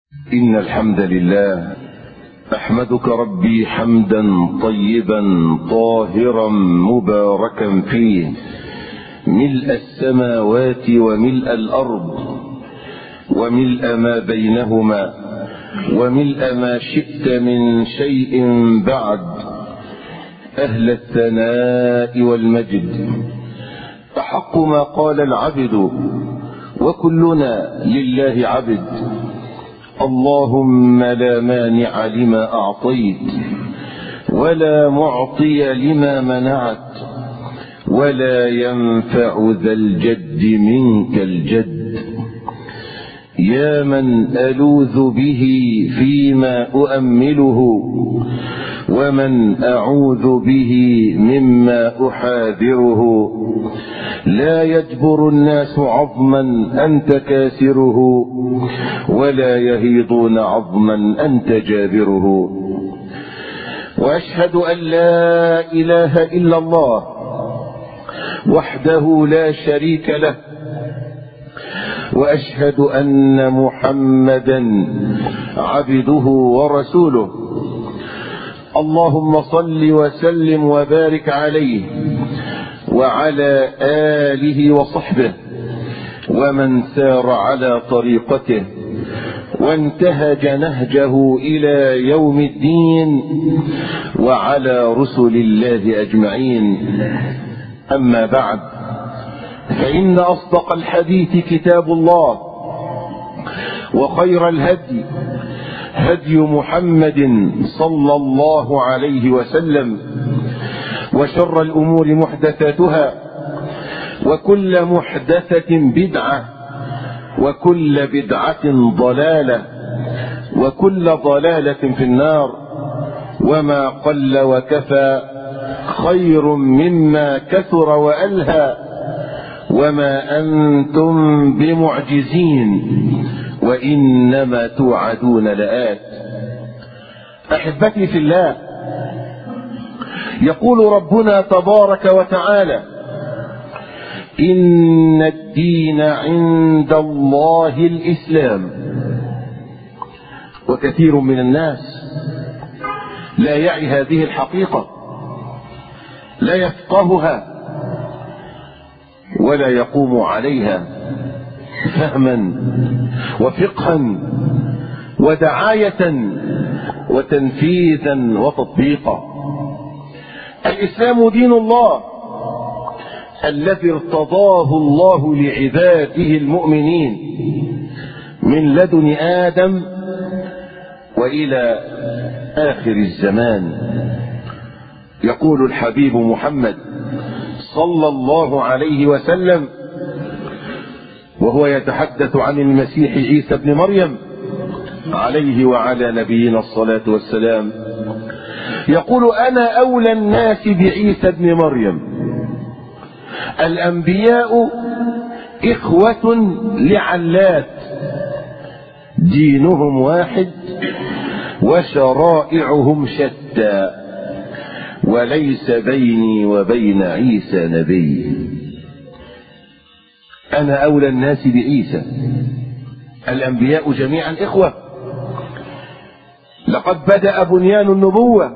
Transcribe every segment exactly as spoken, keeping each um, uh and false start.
إن الحمد لله أحمدك ربي حمدا طيبا طاهرا مباركا فيه ملء السماوات وملء الأرض وملء ما بينهما وملء ما شئت من شيء بعد، أهل الثناء والمجد. أحق ما قال العبد وكلنا لله عبد. اللهم لا مانع لما أعطيت ولا معطي لما منعت ولا ينفع ذا الجد منك الجد. يا من ألوذ به فيما أؤمله ومن أعوذ به مما أحاذره. لا يجبر الناس عظما أنت كاسره ولا يهيضون عظما أنت جابره. وأشهد أن لا إله إلا الله وحده لا شريك له، وأشهد أن محمدا عبده ورسوله. اللهم صل وسلم وبارك عليه وعلى آله وصحبه ومن سار على طريقته وانتهج نهجه إلى يوم الدين وعلى رسل الله أجمعين. أما بعد، فإن أصدق الحديث كتاب الله، وخير الهدي هدي محمد صلى الله عليه وسلم، وشر الأمور محدثاتها، وكل محدثة بدعة، وكل بدعة ضلالة، وكل ضلالة في النار. وما قل وكفى خير مما كثر وألهى، وما أنتم بمعجزين وإنما توعدون لآت. أحبتي في الله، يقول ربنا تبارك وتعالى: إن الدين عند الله الإسلام. وكثير من الناس لا يعي هذه الحقيقة، لا يفقهها ولا يقوم عليها فهما وفقها ودعاية وتنفيذا وتطبيقا. الإسلام دين الله الذي ارتضاه الله لعباده المؤمنين من لدن آدم وإلى آخر الزمان. يقول الحبيب محمد صلى الله عليه وسلم وهو يتحدث عن المسيح عيسى ابن مريم عليه وعلى نبينا الصلاة والسلام، يقول: أنا أولى الناس بعيسى ابن مريم. الأنبياء إخوة لعلات، دينهم واحد وشرائعهم شتى، وليس بيني وبين عيسى نبي. أنا أولى الناس بعيسى. الأنبياء جميعا إخوة. لقد بدأ بنيان النبوة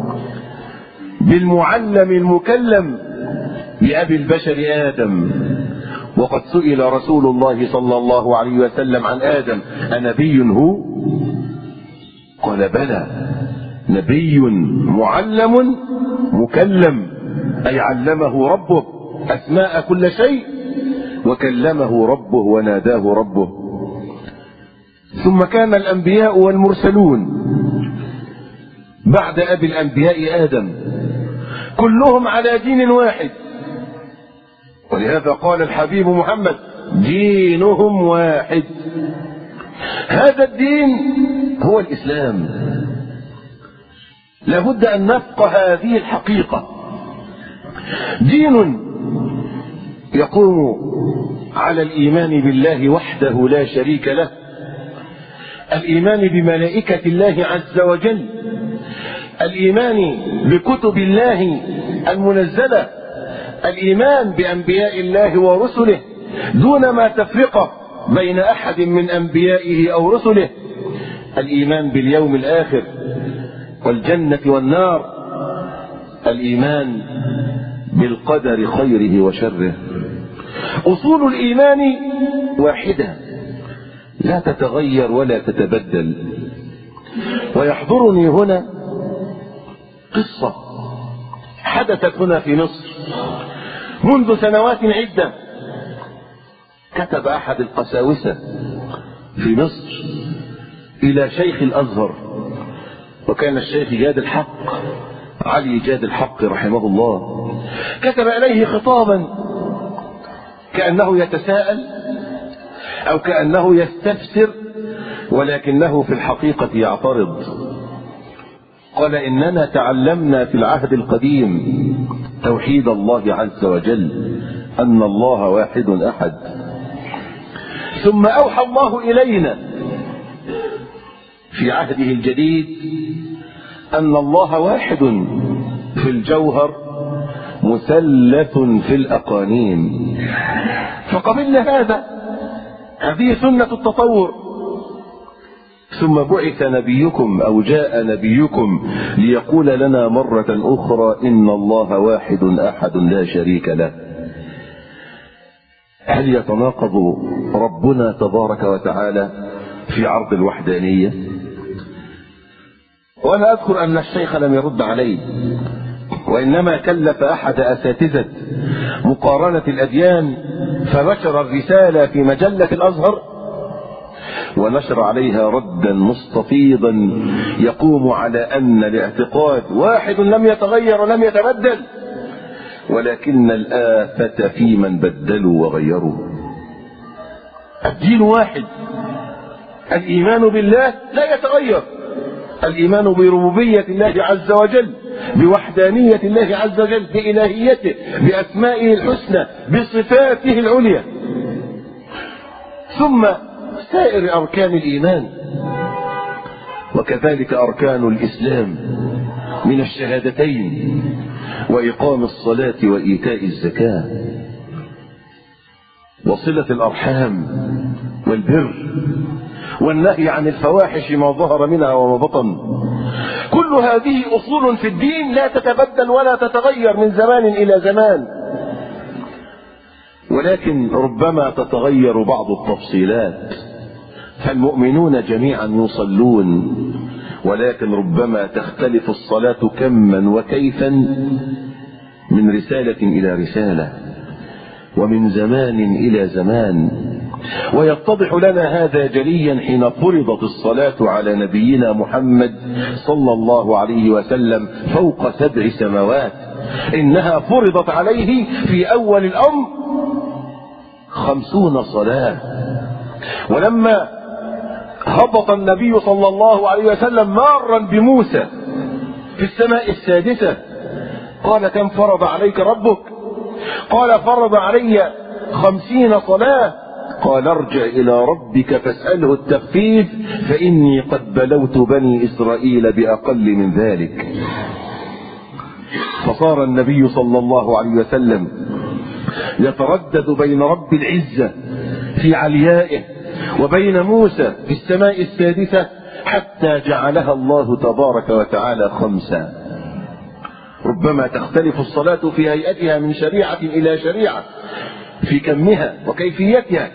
بالمعلم المكلم بأبي البشر آدم، وقد سئل رسول الله صلى الله عليه وسلم عن آدم: أنبي هو؟ قال: بلى، نبي معلم مكلم، أي علمه ربه أسماء كل شيء وكلمه ربه وناداه ربه. ثم كان الأنبياء والمرسلون بعد أبي الأنبياء آدم كلهم على دين واحد، ولهذا قال الحبيب محمد: دينهم واحد. هذا الدين هو الإسلام. لابد أن نفقه هذه الحقيقة. دين يقوم على الإيمان بالله وحده لا شريك له، الإيمان بملائكة الله عز وجل، الإيمان بكتب الله المنزلة، الإيمان بأنبياء الله ورسله دون ما تفرقه بين أحد من أنبيائه أو رسله، الإيمان باليوم الآخر والجنة والنار، الإيمان بالقدر خيره وشره. أصول الإيمان واحدة لا تتغير ولا تتبدل. ويحضرني هنا قصة حدثت هنا في مصر منذ سنوات عدة. كتب أحد القساوسة في مصر إلى شيخ الأزهر، وكان الشيخ جاد الحق علي جاد الحق رحمه الله، كتب إليه خطابا كأنه يتساءل أو كأنه يستفسر، ولكنه في الحقيقة يعترض. قال: إننا تعلمنا في العهد القديم توحيد الله عز وجل، أن الله واحد أحد، ثم أوحى الله إلينا في عهده الجديد أن الله واحد في الجوهر مثلث في الأقانيم، فقبلنا هذا، هذه سنة التطور. ثم بعث نبيكم أو جاء نبيكم ليقول لنا مرة أخرى إن الله واحد أحد لا شريك له. هل يتناقض ربنا تبارك وتعالى في عرض الوحدانية؟ وأنا أذكر أن الشيخ لم يرد عليه، وإنما كلف أحد أساتذة مقارنة الأديان فنشر الرسالة في مجلة الأزهر، ونشر عليها ردا مستفيضا يقوم على أن الاعتقاد واحد لم يتغير ولم يتبدل، ولكن الآفة في من بدلوا وغيروا. الدين واحد، الإيمان بالله لا يتغير، الإيمان بربوبية الله عز وجل، بوحدانية الله عز وجل، بإلهيته، بأسمائه الحسنى، بصفاته العليا. ثم سائر أركان الإيمان، وكذلك أركان الإسلام من الشهادتين وإقام الصلاة وإيتاء الزكاة وصلة الأرحام والبر والنهي عن الفواحش ما ظهر منها وما بطن. كل هذه أصول في الدين لا تتبدل ولا تتغير من زمان إلى زمان، ولكن ربما تتغير بعض التفصيلات. فالمؤمنون جميعا يصلون، ولكن ربما تختلف الصلاة كما وكيفا من رسالة إلى رسالة ومن زمان إلى زمان. ويتضح لنا هذا جليا حين فرضت الصلاة على نبينا محمد صلى الله عليه وسلم فوق سبع سماوات. إنها فرضت عليه في أول الأمر خمسون صلاة، ولما هبط النبي صلى الله عليه وسلم مارا بموسى في السماء السادسة قال: كم فرض عليك ربك؟ قال: فرض علي خمسين صلاة. قال: ارجع إلى ربك فاسأله التخفيف فإني قد بلوت بني إسرائيل بأقل من ذلك. فصار النبي صلى الله عليه وسلم يتردد بين رب العزة في عليائه وبين موسى في السماء السادسة حتى جعلها الله تبارك وتعالى خمسا. ربما تختلف الصلاة في هيئتها من شريعة إلى شريعة في كمها وكيفيتها،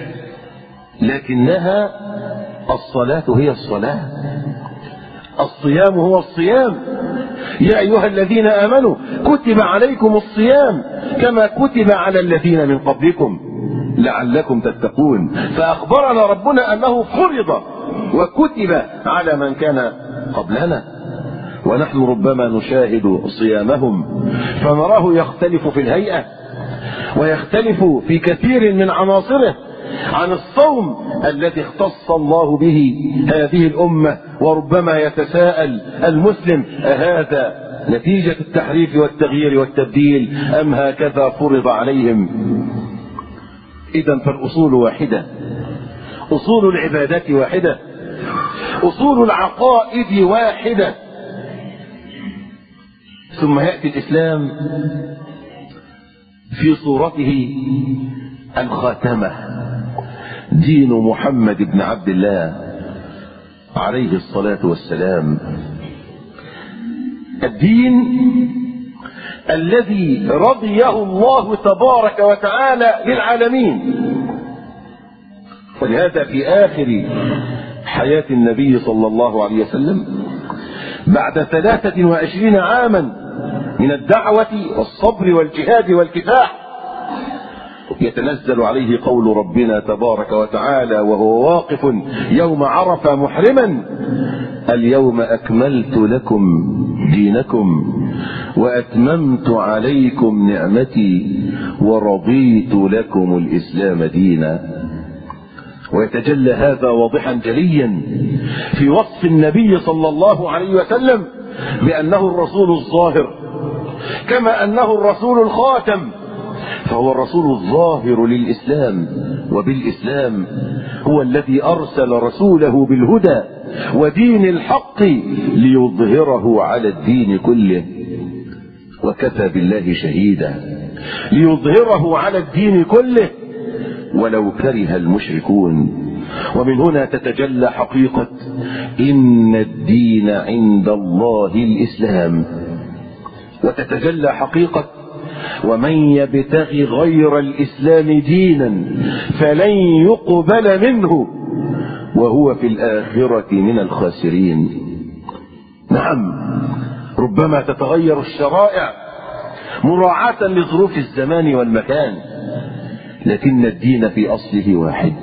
لكنها الصلاة هي الصلاة، الصيام هو الصيام. يا أيها الذين آمنوا كتب عليكم الصيام كما كتب على الذين من قبلكم لعلكم تتقون. فأخبرنا ربنا أنه فرض وكتب على من كان قبلنا، ونحن ربما نشاهد صيامهم فنراه يختلف في الهيئة ويختلف في كثير من عناصره عن الصوم الذي اختص الله به هذه الأمة. وربما يتساءل المسلم: أهذا نتيجة التحريف والتغيير والتبديل أم هكذا فرض عليهم؟ إذن فالأصول واحدة، أصول العبادات واحدة، أصول العقائد واحدة. ثم يأتي الإسلام في صورته الخاتمة، دين محمد بن عبد الله عليه الصلاة والسلام. الدين الذي رضيه الله تبارك وتعالى للعالمين. ولهذا في آخر حياة النبي صلى الله عليه وسلم بعد ثلاثة وعشرين عاما من الدعوة والصبر والجهاد والكفاح يتنزل عليه قول ربنا تبارك وتعالى وهو واقف يوم عرفة محرما: اليوم أكملت لكم دينكم وأتممت عليكم نعمتي ورضيت لكم الإسلام دينا. ويتجلى هذا واضحا جليا في وصف النبي صلى الله عليه وسلم بأنه الرسول الظاهر، كما أنه الرسول الخاتم، فهو الرسول الظاهر للإسلام، وبالإسلام هو الذي أرسل رسوله بالهدى ودين الحق ليظهره على الدين كله، وكفى بالله شهيدا، ليظهره على الدين كله ولو كره المشركون. ومن هنا تتجلى حقيقة إن الدين عند الله الإسلام، وتتجلى حقيقة ومن يبتغي غير الإسلام دينا فلن يقبل منه وهو في الآخرة من الخاسرين. نعم، ربما تتغير الشرائع مراعاة لظروف الزمان والمكان، لكن الدين في أصله واحد،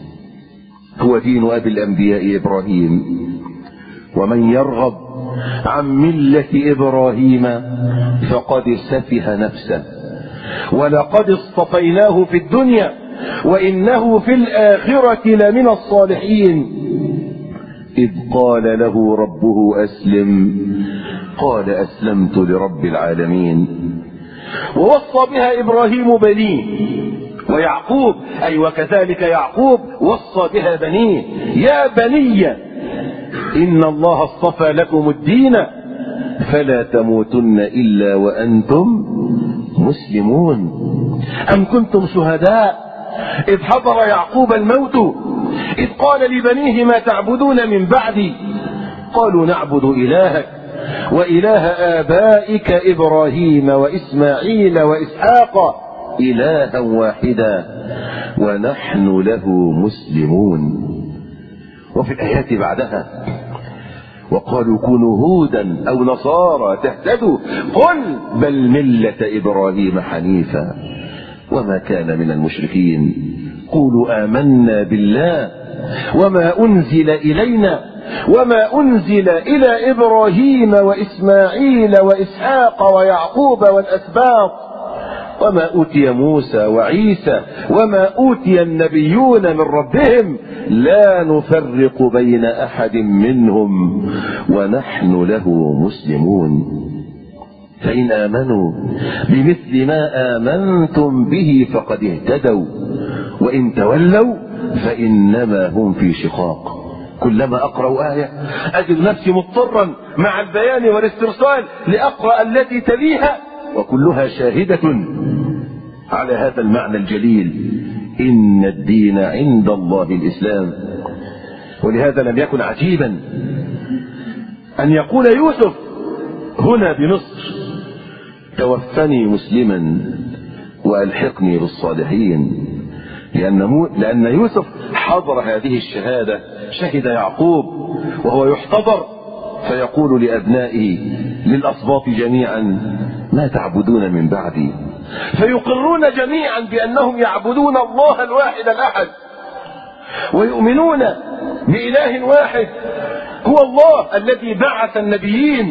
هو دين أبي الأنبياء إبراهيم. ومن يرغب عن ملة إبراهيم فقد سفه نفسه ولقد اصطفيناه في الدنيا وإنه في الآخرة لمن الصالحين. إذ قال له ربه أسلم قال أسلمت لرب العالمين. ووصى بها إبراهيم بنيه، ويعقوب أي وكذلك يعقوب وصى بها بنيه: يا بني إن الله اصطفى لكم الدين فلا تموتن إلا وأنتم مسلمون. أم كنتم شهداء إذ حضر يعقوب الموت إذ قال لبنيه ما تعبدون من بعدي؟ قالوا نعبد إلهك وإله آبائك إبراهيم وإسماعيل وإسحاق إلها واحدا ونحن له مسلمون. وفي الآيات بعدها: وقالوا كونوا هودا أو نصارى تهتدوا قل بل ملة إبراهيم حنيفا وما كان من المشركين قولوا آمنا بالله وما أنزل إلينا وما أنزل إلى إبراهيم وإسماعيل وإسحاق ويعقوب والأسباط وما أوتي موسى وعيسى وما أوتي النبيون من ربهم لا نفرق بين أحد منهم ونحن له مسلمون. فإن آمنوا بمثل ما آمنتم به فقد اهتدوا وإن تولوا فإنما هم في شقاق. كلما أقرأ آية أجد نفسي مضطرا مع البيان والاسترسال لأقرأ التي تليها، وكلها شاهدة على هذا المعنى الجليل: إن الدين عند الله الإسلام. ولهذا لم يكن عجيبا أن يقول يوسف هنا بمصر: توفني مسلما وألحقني بالصالحين، لأن, لأن يوسف حضر هذه الشهادة، شهد يعقوب وهو يحتضر فيقول لأبنائه للأصباط جميعا: ما تعبدون من بعدي؟ فيقرون جميعا بأنهم يعبدون الله الواحد الأحد ويؤمنون بإله واحد هو الله الذي بعث النبيين،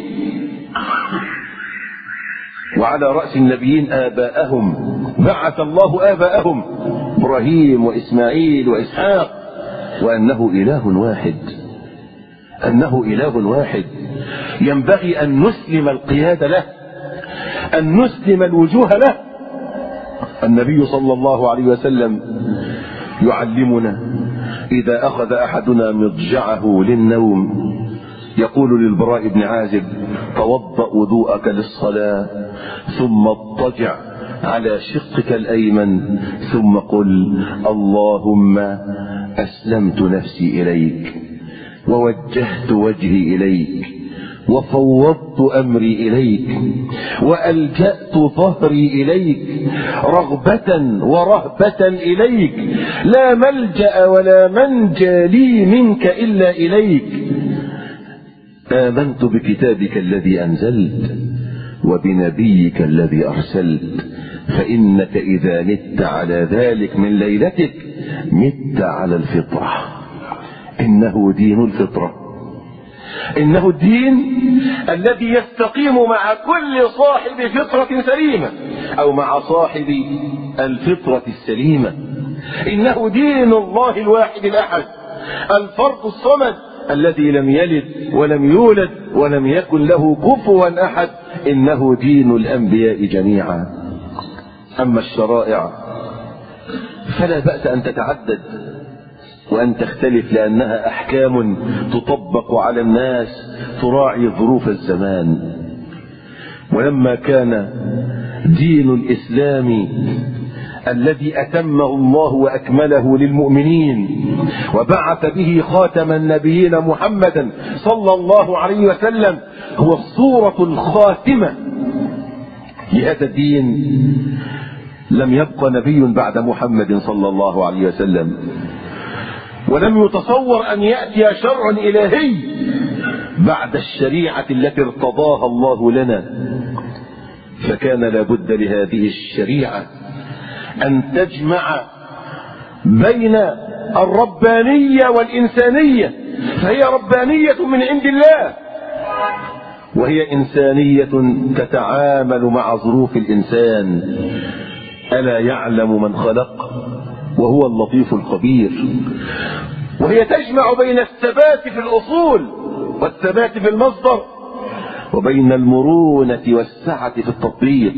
وعلى رأس النبيين آباءهم، بعث الله آباءهم إبراهيم وإسماعيل وإسحاق، وأنه إله واحد، أنه إله واحد ينبغي أن نسلم القيادة له، أن نسلم الوجوه له. النبي صلى الله عليه وسلم يعلمنا إذا أخذ أحدنا مضجعه للنوم يقول للبراء بن عازب: توضأ وضوءك للصلاة ثم اضطجع على شقك الأيمن ثم قل: اللهم أسلمت نفسي إليك ووجهت وجهي إليك وفوضت أمري إليك وألجأت ظهري إليك رغبة ورهبة إليك، لا ملجأ ولا منجى لي منك إلا إليك. آمنت بكتابك الذي أنزلت وبنبيك الذي أرسلت، فإنك إذا مت على ذلك من ليلتك مت على الفطرة. إنه دين الفطرة، إنه الدين الذي يستقيم مع كل صاحب فطرة سليمة أو مع صاحب الفطرة السليمة. إنه دين الله الواحد الأحد الفرد الصمد الذي لم يلد ولم يولد ولم يكن له كفوا أحد. إنه دين الأنبياء جميعا. أما الشرائع فلا بأس أن تتعدد وأن تختلف، لأنها أحكام تطبق على الناس تراعي ظروف الزمان. ولما كان دين الإسلام الذي أتمه الله وأكمله للمؤمنين وبعث به خاتم النبيين محمدا صلى الله عليه وسلم هو الصورة الخاتمة لهذا الدين، لم يبق نبي بعد محمد صلى الله عليه وسلم، ولم يتصور أن يأتي شرع إلهي بعد الشريعة التي ارتضاها الله لنا. فكان لابد لهذه الشريعة أن تجمع بين الربانية والإنسانية، فهي ربانية من عند الله وهي إنسانية تتعامل مع ظروف الإنسان. ألا يعلم من خلق وهو اللطيف الخبير. وهي تجمع بين الثبات في الأصول والثبات في المصدر وبين المرونة والسعة في التطبيق.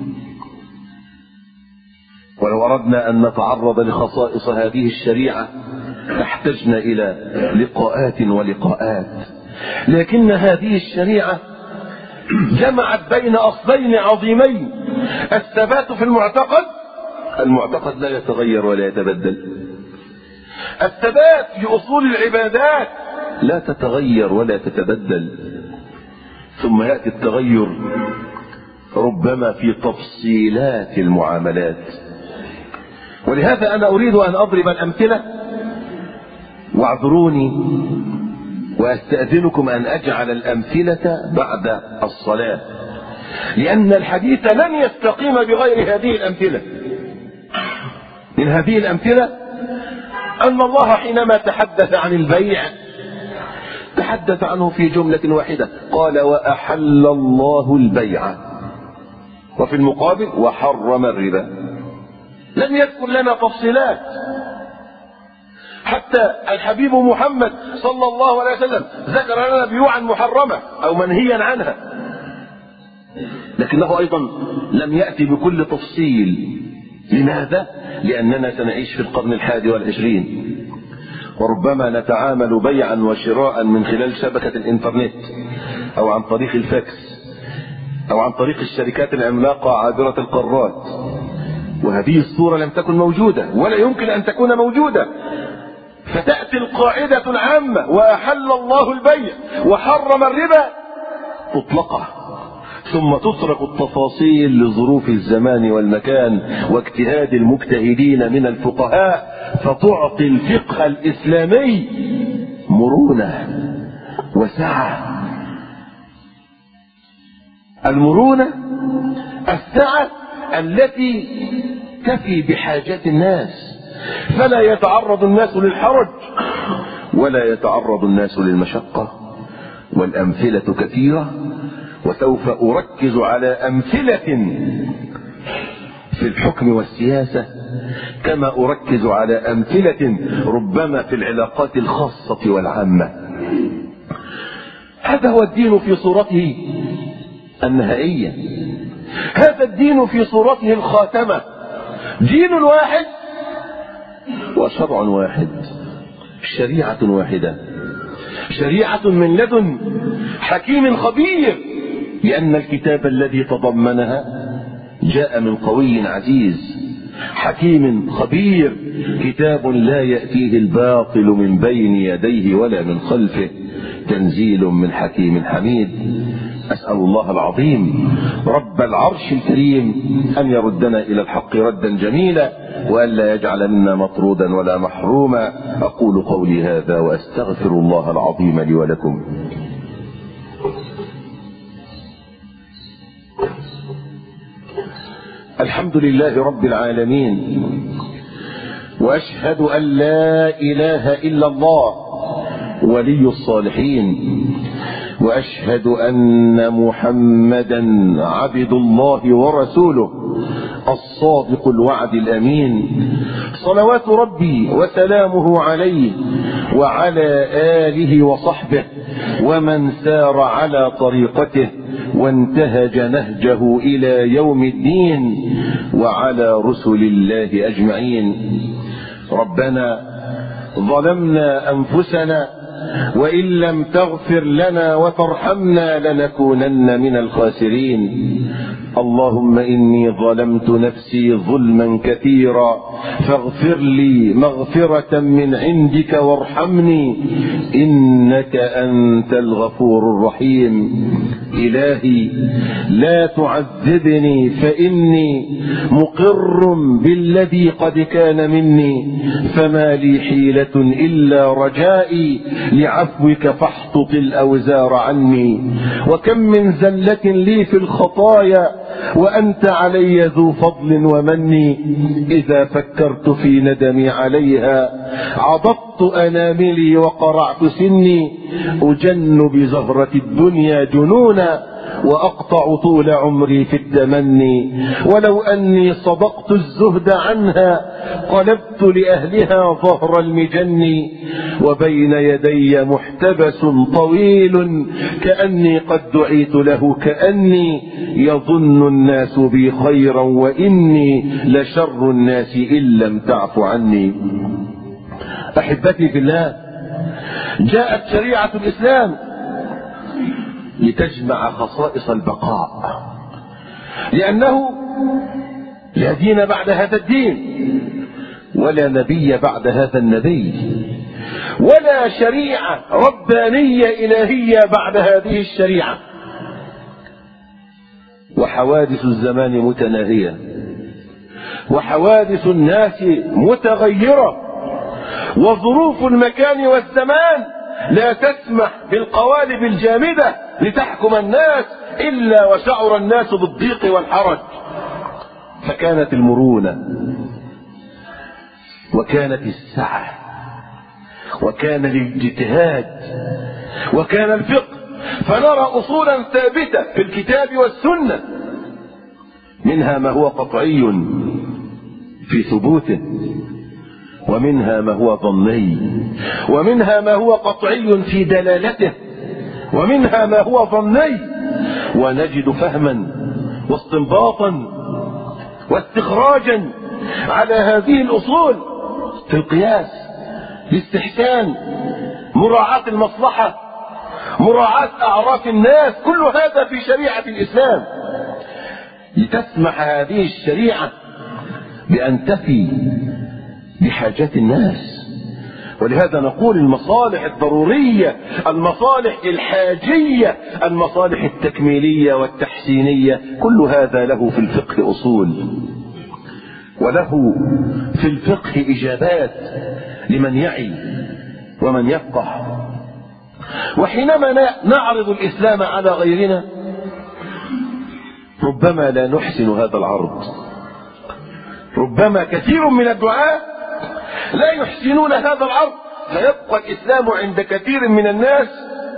ولو أردنا أن نتعرض لخصائص هذه الشريعة لاحتجنا إلى لقاءات ولقاءات، لكن هذه الشريعة جمعت بين أصلين عظيمين: الثبات في المعتقد، المعتقد لا يتغير ولا يتبدل. الثبات في أصول العبادات لا تتغير ولا تتبدل. ثم يأتي التغير ربما في تفصيلات المعاملات. ولهذا أنا أريد أن أضرب الأمثلة، واعذروني وأستأذنكم أن أجعل الأمثلة بعد الصلاة، لأن الحديث لن يستقيم بغير هذه الأمثلة. من هذه الأمثلة أن الله حينما تحدث عن البيع تحدث عنه في جملة واحدة، قال: وأحل الله البيع، وفي المقابل وحرم الربا. لم يذكر لنا تفصيلات. حتى الحبيب محمد صلى الله عليه وسلم ذكر لنا بيوعا محرمة أو منهيا عنها، لكنه أيضا لم يأتي بكل تفصيل. لماذا؟ لأننا سنعيش في القرن الحادي والعشرين، وربما نتعامل بيعا وشراء من خلال شبكة الإنترنت أو عن طريق الفاكس أو عن طريق الشركات العملاقة عابرة القارات، وهذه الصورة لم تكن موجودة ولا يمكن أن تكون موجودة. فتأتي القاعدة العامة: وأحل الله البيع وحرم الربا، تطلقه، ثم تترك التفاصيل لظروف الزمان والمكان واجتهاد المجتهدين من الفقهاء، فتعطي الفقه الإسلامي مرونة وسعة. المرونة السعة التي تفي بحاجات الناس، فلا يتعرض الناس للحرج ولا يتعرض الناس للمشقة. والأمثلة كثيرة، وسوف أركز على أمثلة في الحكم والسياسة كما أركز على أمثلة ربما في العلاقات الخاصة والعامة. هذا هو الدين في صورته النهائية، هذا الدين في صورته الخاتمة، دين واحد وشرع واحد، شريعة واحدة، شريعة من لدن حكيم خبير، لأن الكتاب الذي تضمنها جاء من قوي عزيز حكيم خبير كتاب لا يأتيه الباطل من بين يديه ولا من خلفه تنزيل من حكيم حميد. أسأل الله العظيم رب العرش الكريم أن يردنا إلى الحق ردا جميلا وألا يجعل منا مطرودا ولا محروما. أقول قولي هذا وأستغفر الله العظيم لي ولكم. الحمد لله رب العالمين، وأشهد أن لا إله إلا الله ولي الصالحين، وأشهد أن محمدا عبد الله ورسوله الصادق الوعد الأمين، صلوات ربي وسلامه عليه وعلى آله وصحبه ومن سار على طريقته وانتهج نهجه إلى يوم الدين، وعلى رسل الله أجمعين. ربنا ظلمنا أنفسنا وإن لم تغفر لنا وترحمنا لنكونن من الخاسرين. اللهم إني ظلمت نفسي ظلما كثيرا فاغفر لي مغفرة من عندك وارحمني إنك أنت الغفور الرحيم. إلهي لا تعذبني فإني مقر بالذي قد كان مني، فما لي حيلة إلا رجائي لعفوك فاحطط الأوزار عني. وكم من زلة لي في الخطايا وأنت علي ذو فضل ومني، إذا فكرت في ندمي عليها عضضت أناملي وقرعت سني، أجن بزهرة الدنيا جنونا وأقطع طول عمري في التمني. ولو أني صدقت الزهد عنها قلبت لأهلها ظهر المجن، وبين يدي محتبس طويل كأني قد دعيت له كأني يظن الناس بي خيرا وإني لشر الناس إن لم تعف عني. أحبتي في الله، جاءت شريعة الإسلام لتجمع خصائص البقاء، لأنه لا دين بعد هذا الدين ولا نبي بعد هذا النبي ولا شريعة ربانية إلهية بعد هذه الشريعة. وحوادث الزمان متناهية وحوادث الناس متغيرة، وظروف المكان والزمان لا تسمح بالقوالب الجامدة لتحكم الناس إلا وشعر الناس بالضيق والحرج. فكانت المرونة وكانت السعة وكان الاجتهاد وكان الفقه، فنرى أصولا ثابتة في الكتاب والسنة، منها ما هو قطعي في ثبوته، ومنها ما هو ظني، ومنها ما هو قطعي في دلالته، ومنها ما هو ظني. ونجد فهما واستنباطا واستخراجا على هذه الأصول في القياس، الاستحسان، مراعاة المصلحة، مراعاة أعراف الناس، كل هذا في شريعة الإسلام، لتسمح هذه الشريعة بأن تفي بحاجات الناس. ولهذا نقول المصالح الضرورية، المصالح الحاجية، المصالح التكميلية والتحسينية، كل هذا له في الفقه أصول، وله في الفقه إجابات لمن يعي ومن يفقه. وحينما نعرض الإسلام على غيرنا ربما لا نحسن هذا العرض، ربما كثير من الدعاة لا يحسنون هذا العرض، فيبقى الإسلام عند كثير من الناس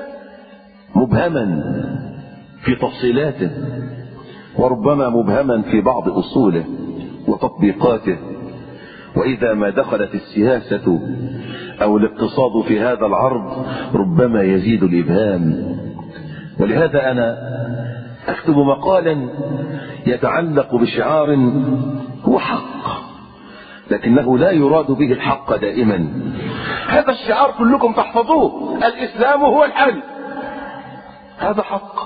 مبهما في تفصيلاته، وربما مبهما في بعض أصوله وتطبيقاته. وإذا ما دخلت السياسة أو الاقتصاد في هذا العرض ربما يزيد الإبهام. ولهذا أنا أكتب مقالا يتعلق بشعار هو حق، لكنه لا يراد به الحق دائما. هذا الشعار كلكم تحفظوه: الإسلام هو الحل. هذا حق،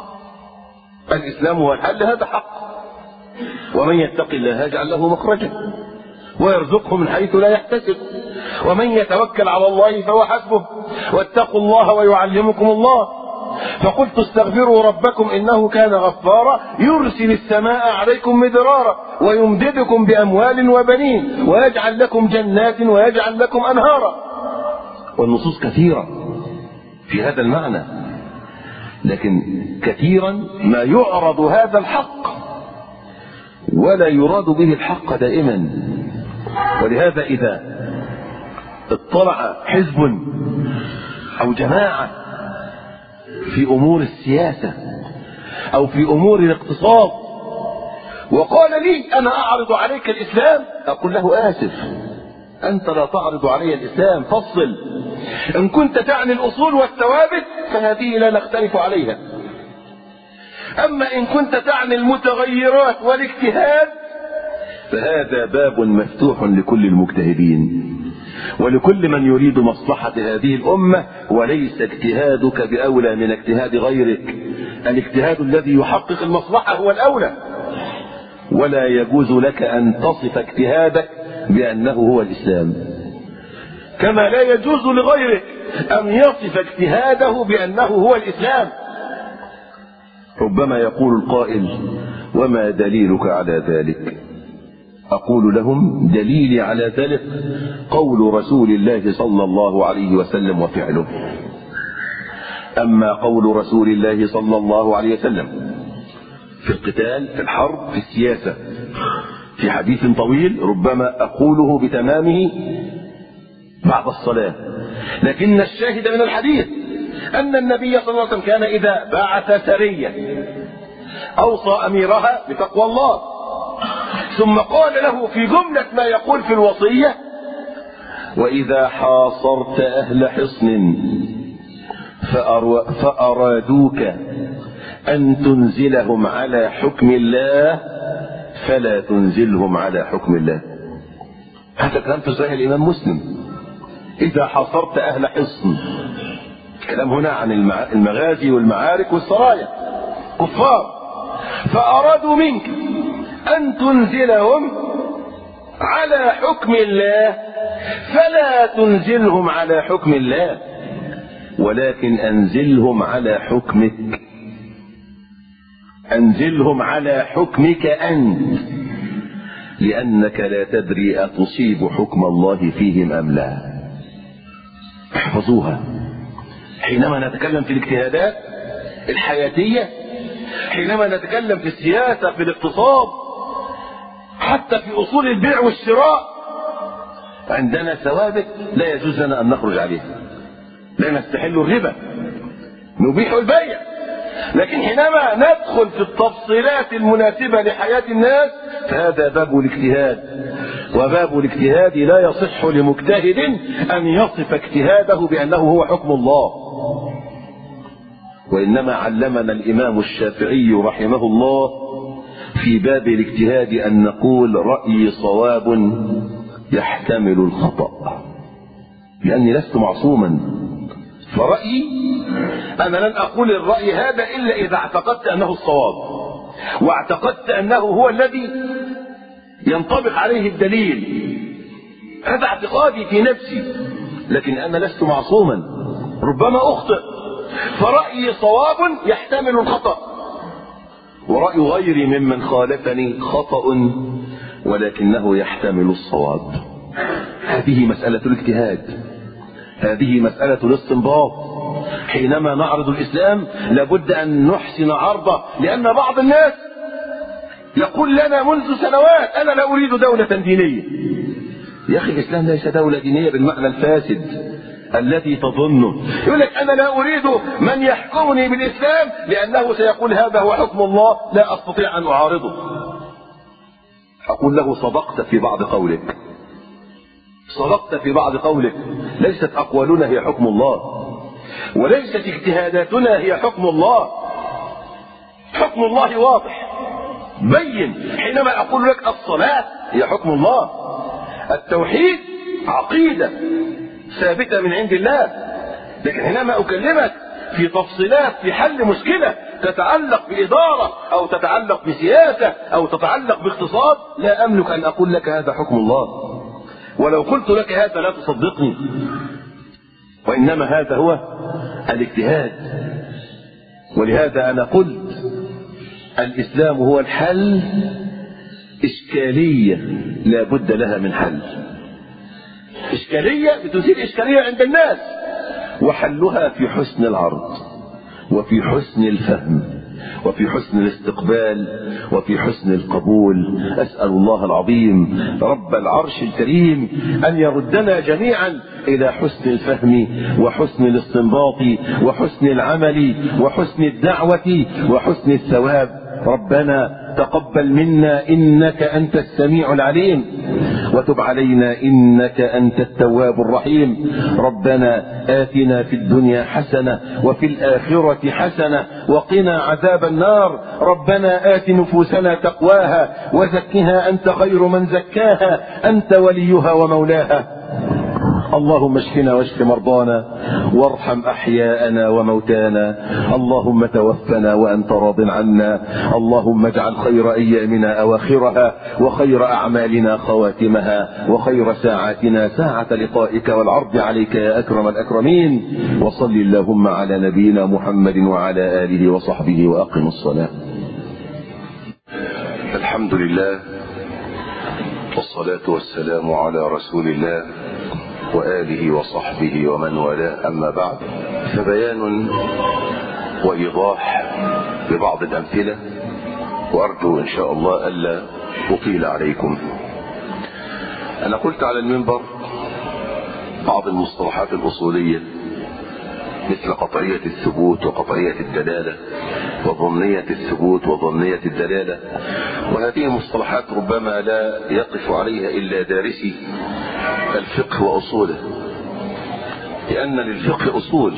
الإسلام هو الحل، هذا حق. ومن يتق الله يجعل له مخرجا. ويرزقه من حيث لا يحتسب، ومن يتوكل على الله فهو حسبه، واتقوا الله ويعلمكم الله. فقلت استغفروا ربكم إنه كان غفارا يرسل السماء عليكم مدرارا ويمددكم بأموال وبنين ويجعل لكم جنات ويجعل لكم أنهارا. والنصوص كثيرة في هذا المعنى، لكن كثيرا ما يعرض هذا الحق ولا يراد به الحق دائما. ولهذا إذا اطلع حزب أو جماعة في أمور السياسة أو في أمور الاقتصاد وقال لي أنا أعرض عليك الإسلام، أقول له آسف، أنت لا تعرض علي الإسلام، فصل. إن كنت تعني الأصول والثوابت فهذه لا نختلف عليها، أما إن كنت تعني المتغيرات والاجتهاد فهذا باب مفتوح لكل المجتهدين ولكل من يريد مصلحة هذه الأمة، وليس اجتهادك بأولى من اجتهاد غيرك. الاجتهاد الذي يحقق المصلحة هو الأولى، ولا يجوز لك أن تصف اجتهادك بأنه هو الإسلام، كما لا يجوز لغيرك أن يصف اجتهاده بأنه هو الإسلام. ربما يقول القائل وما دليلك على ذلك؟ أقول لهم دليلي على ذلك قول رسول الله صلى الله عليه وسلم وفعله. أما قول رسول الله صلى الله عليه وسلم في القتال، في الحرب، في السياسة، في حديث طويل ربما أقوله بتمامه بعد الصلاة، لكن الشاهد من الحديث أن النبي صلى الله عليه وسلم كان إذا بعث سرية أوصى أميرها بتقوى الله، ثم قال له في جملة ما يقول في الوصية وإذا حاصرت أهل حصن فأرادوك أن تنزلهم على حكم الله فلا تنزلهم على حكم الله. هذا كلام في صحيح الإمام مسلم. إذا حاصرت أهل حصن، كلام هنا عن المغازي والمعارك والسرايا، كفار، فأرادوا منك أن تنزلهم على حكم الله فلا تنزلهم على حكم الله، ولكن أنزلهم على حكمك، أنزلهم على حكمك أنت، لأنك لا تدري أتصيب حكم الله فيهم أم لا. احفظوها حينما نتكلم في الاجتهادات الحياتية، حينما نتكلم في السياسة، في الاقتصاد، حتى في أصول البيع والشراء، عندنا ثوابت لا يجوز لنا أن نخرج عليها. لا نستحل الربا، نبيح البيع، لكن حينما ندخل في التفصيلات المناسبة لحياة الناس فهذا باب الاجتهاد، وباب الاجتهاد لا يصح لمجتهد أن يصف اجتهاده بأنه هو حكم الله. وإنما علمنا الإمام الشافعي رحمه الله في باب الاجتهاد أن نقول رأيي صواب يحتمل الخطأ، لأني لست معصوما، فرأيي أنا لن أقول الرأي هذا إلا إذا اعتقدت أنه الصواب، واعتقدت أنه هو الذي ينطبق عليه الدليل. هذا اعتقادي في نفسي، لكن أنا لست معصوما، ربما أخطئ، فرأيي صواب يحتمل الخطأ، ورأي غيري ممن خالفني خطأ ولكنه يحتمل الصواب. هذه مسألة الاجتهاد، هذه مسألة الاستنباط. حينما نعرض الإسلام لابد أن نحسن عرضه، لأن بعض الناس يقول لنا منذ سنوات أنا لا أريد دولة دينية. يا أخي الإسلام ليس دولة دينية بالمعنى الفاسد الذي تظنه. يقول لك أنا لا أريد من يحكمني بالإسلام لأنه سيقول هذا هو حكم الله، لا أستطيع أن أعارضه. أقول له صدقت في بعض قولك، صدقت في بعض قولك، ليست أقوالنا هي حكم الله، وليست اجتهاداتنا هي حكم الله. حكم الله واضح بين. حينما أقول لك الصلاة هي حكم الله، التوحيد عقيدة ثابتة من عند الله، لكن حينما أكلمك في تفصيلات في حل مشكلة تتعلق بإدارة أو تتعلق بسياسة أو تتعلق باقتصاد لا أملك أن أقول لك هذا حكم الله، ولو قلت لك هذا لا تصدقني، وإنما هذا هو الاجتهاد. ولهذا أنا قلت الإسلام هو الحل، إشكالية لا بد لها من حل، إشكالية بتزيل إشكالية عند الناس، وحلها في حسن العرض وفي حسن الفهم وفي حسن الاستقبال وفي حسن القبول. أسأل الله العظيم رب العرش الكريم أن يردنا جميعا إلى حسن الفهم وحسن الاستنباط وحسن العمل وحسن الدعوة وحسن الثواب. ربنا تقبل منا إنك أنت السميع العليم، وتب علينا إنك أنت التواب الرحيم. ربنا آتنا في الدنيا حسنة وفي الآخرة حسنة وقنا عذاب النار. ربنا آت نفوسنا تقواها وزكها أنت خير من زكاها، أنت وليها ومولاها. اللهم اشفنا واشف مرضانا وارحم أحياءنا وموتانا. اللهم توفنا وأنت راض عنا. اللهم اجعل خير أيامنا أواخرها وخير أعمالنا خواتمها وخير ساعاتنا ساعة لقائك والعرض عليك يا أكرم الأكرمين. وصل اللهم على نبينا محمد وعلى آله وصحبه وأقم الصلاة. الحمد لله والصلاة والسلام على رسول الله وآله وصحبه ومن والاه، أما بعد، فبيان وإيضاح ببعض الأمثلة، وأرجو إن شاء الله ألا أطيل عليكم. أنا قلت على المنبر بعض المصطلحات الأصولية مثل قطعية الثبوت وقطعية الدلالة وظنية الثبوت وظنية الدلالة، وهذه المصطلحات ربما لا يقف عليها إلا دارسي الفقه وأصوله، لأن للفقه أصول،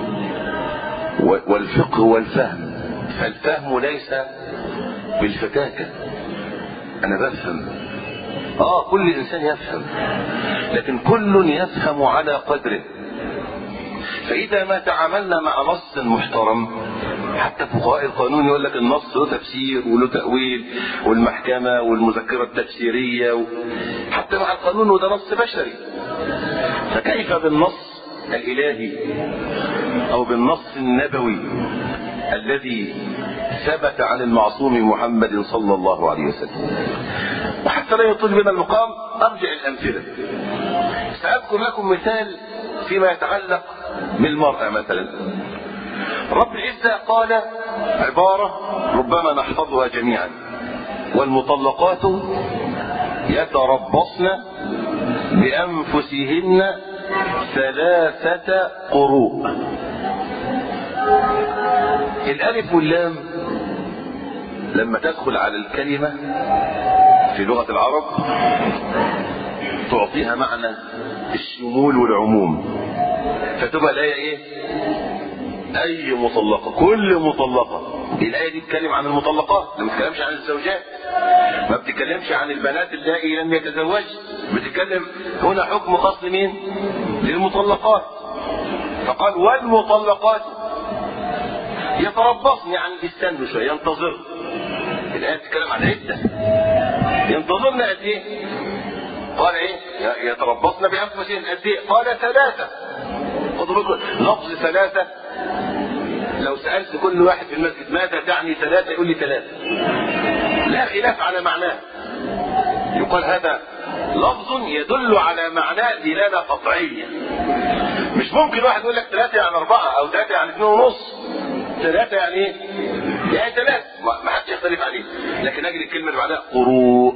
والفقه هو الفهم، فالفهم ليس بالفتاكة. أنا بفهم، آه كل إنسان يفهم، لكن كل يفهم على قدره. فإذا ما تعاملنا مع نص محترم، حتى فقهاء القانون يقول لك النص له تفسير وله تأويل، والمحكمة والمذكرة التفسيرية و... حتى مع القانون، وده نص بشري، فكيف بالنص الإلهي أو بالنص النبوي الذي ثبت عن المعصوم محمد صلى الله عليه وسلم؟ وحتى لا يطول بنا المقام أرجع الأمثلة. سأذكر لكم مثال فيما يتعلق بالمرأة. مثلا رب العزة قال عبارة ربما نحفظها جميعا: والمطلقات يتربصن بأنفسهن ثلاثة قروء. الألف واللام لما تدخل على الكلمة في لغة العرب تعطيها معنى الشمول والعموم، فتبقى الآية ايه؟ أي مطلقة، كل مطلقة. الآية دي بتتكلم عن المطلقات، ما بتتكلمش عن الزوجات، ما بتتكلمش عن البنات اللائي لم يتزوج، بتتكلم هنا حكم خاص لمين؟ للمطلقات. فقال والمطلقات يتربصن، يعني يستنوا شويه، ينتظر. الآية بتتكلم عن عدة، ينتظرن قد ايه؟ قال ايه؟ يتربصن بأنفسهن قد ايه؟ قال ثلاثة. خذوا لفظ ثلاثة، لو سألت كل واحد في المسجد ماذا تعني ثلاثة يقول لي ثلاثة، لا خلاف على معناه. يقال هذا لفظ يدل على معناه دلالة قطعية. مش ممكن واحد يقول لك ثلاثة يعني أربعة أو ثلاثة يعني اثنين ونص. ثلاثة يعني ايه؟ يعني ثلاثة، ما حدش يختلف عليه. لكن أجل الكلمة اللي بعدها قروء،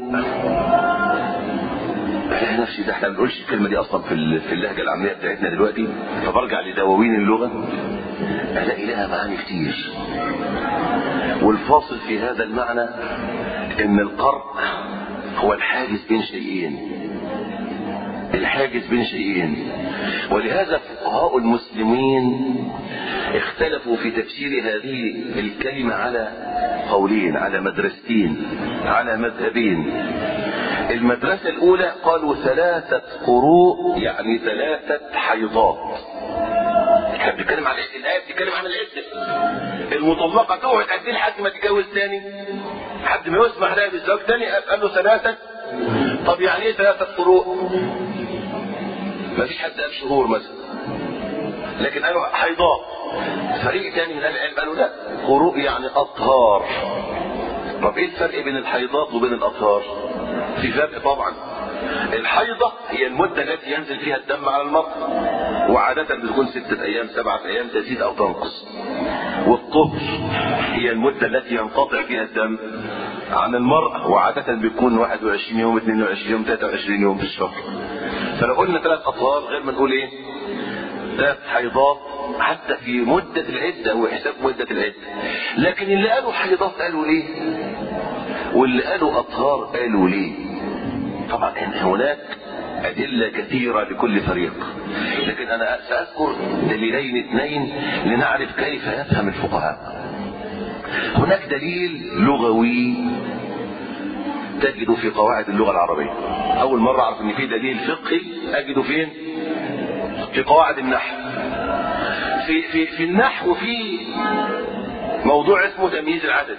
ألاقي نفسي ده احنا ما بنقولش الكلمة دي أصلا في في اللهجة العامية بتاعتنا دلوقتي، فبرجع لدواوين اللغة ألاقي لها معاني كتير. والفاصل في هذا المعنى إن القرء هو الحاجز بين شيئين، الحاجز بين شيئين. ولهذا فقهاء المسلمين اختلفوا في تفسير هذه الكلمة على قولين، على مدرستين، على مذهبين. المدرسة الأولى قالوا ثلاثة قروء يعني ثلاثة حيضات. احنا بنتكلم عن الآية بتتكلم عن العدة. المطلقة تقعد قد ايه لحد ما تتجوز تاني؟ حد ما يسمح لها بالزواج تاني؟ قال له ثلاثة. طب يعني ايه ثلاثة قروء؟ مفيش حد قال شهور مثلا، لكن قالوا حيضات. فريق تاني من اهل العلم قالوا لا، قروء يعني اطهار. طب ايه الفرق بين الحيضات وبين الاطهار؟ في فرق طبعا. الحيضة هي المدة التي ينزل فيها الدم على المرء، وعادة بتكون ستة ايام سبعة ايام تزيد او تنقص. والطهر هي المدة التي ينقطع فيها الدم عن المرء، وعادة بيكون واحد وعشرين يوم اثنين وعشرين يوم ثلاثة وعشرين يوم في الشهر. فلو قلنا ثلاث اطهار غير ما نقول ايه ثلاث حيضات، حتى في مدة العدة وحساب مدة العدة. لكن اللي قالوا حيضات قالوا ليه، واللي قالوا اطهار قالوا ليه؟ طبعا هناك ادلة كثيرة لكل فريق، لكن انا ساذكر دليلين اثنين لنعرف كيف يفهم الفقهاء. هناك دليل لغوي تجده في قواعد اللغة العربية. اول مرة اعرف ان في دليل فقهي اجده فين؟ في قواعد النحو. في في في النحو في موضوع اسمه تمييز العدد.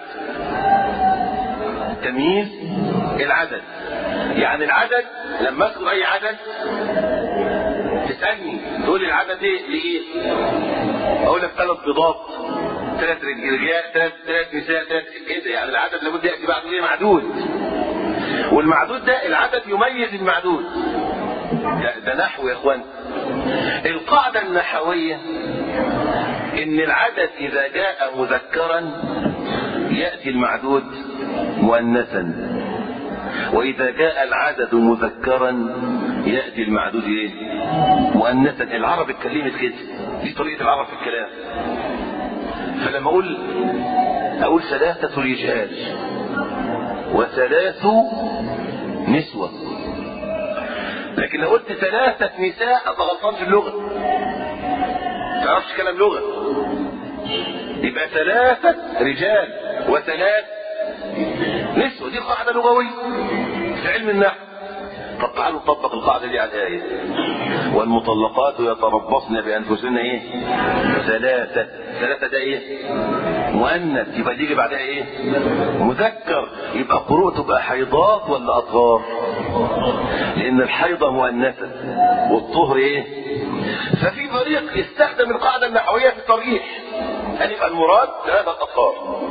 تمييز العدد يعني العدد لما اذكر اي عدد تسالني تقول لي العدد ايه لايه؟ اقول لك ثلاث بيضات، ثلاث رجال، ثلاث ثلاث نساء، ثلاث كده. يعني العدد لابد ياتي بعده ايه؟ معدود. والمعدود ده العدد يميز المعدود. ده, ده نحو يا اخوان. القاعدة النحوية ان العدد اذا جاء مذكرا يأتي المعدود مؤنثا، واذا جاء العدد مذكرا يأتي المعدود ايه؟ مؤنثا. العرب اتكلمت كده، دي طريقة العرب في الكلام. فلما اقول اقول ثلاثة رجال وثلاث نسوة، لكن لو قلت ثلاثة نساء ابقى غلطان في اللغة، ما تعرفش كلام لغة. يبقى ثلاثة رجال وثلاث نسوة، دي قاعدة لغوية في علم النحو. طب تعالوا نطبق القاعدة دي على الآية. والمطلقات يتربصن بأنفسهن ايه؟ ثلاثة. ثلاثة ده ايه؟ مؤنث، يبقى يجي بعدها ايه؟ مذكر. يبقى قروء تبقى حيضات ولا أطهار؟ لأن الحيضة مؤنثة والطهر ايه؟ ففي فريق استخدم القاعدة النحوية في الترجيح أن يبقى المراد ثلاثة أطهار.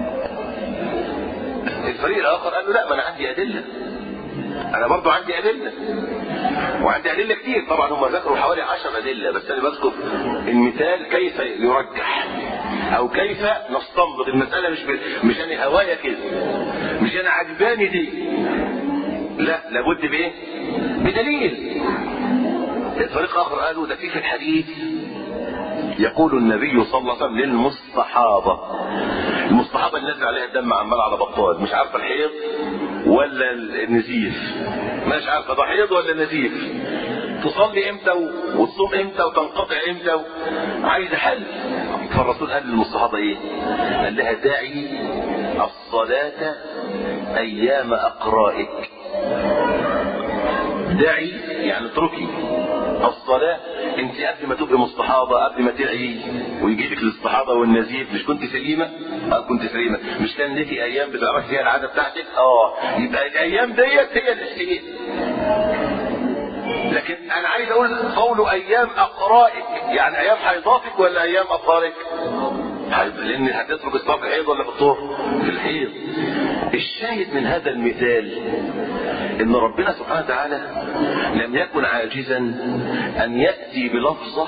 الفريق الآخر قال له لا، ما أنا عندي أدلة، أنا برضو عندي أدلة وعندي أدلة كتير. طبعا هم ذكروا حوالي عشر أدلة، بس أنا بذكر المثال كيف يرجح أو كيف نستنبط المسألة. مش ب... مش أنا هواية كده، مش أنا عجباني دي، لا، لابد بإيه؟ بدليل. الفريق الآخر قالوا ده في في الحديث يقول النبي صلى الله عليه وسلم للمصطحابة. المصطحابة اللي نزل عليها الدم عمال على بطال، مش عارفة الحيض ولا النزيف، مش عارفة ده حيض ولا نزيف، تصلي امتى وتصوم امتى وتنقطع امتى، عايزة حل. فالرسول قال للمصطحابة ايه؟ قال لها دعي الصلاة ايام اقرائك. دعي يعني اتركي الصلاة. انت قبل ما تبقي مصطحابة، قبل ما تعي ويجيلك الاصطحابة والنزيف، مش كنت سليمة؟ اه كنت سليمة. مش كان ليكي ايام بتعرفي فيها العادة بتاعتك؟ اه يبقى الايام ديت هي الاحتياج. لكن انا عايز اقول قول ايام اقرائك، يعني ايام حيضاتك ولا ايام اطهارك؟ حيض، لان هتترك الصلاة في الحيض ولا في الطهر؟ في الحيض. الشاهد من هذا المثال ان ربنا سبحانه وتعالى لم يكن عاجزا ان يأتي بلفظة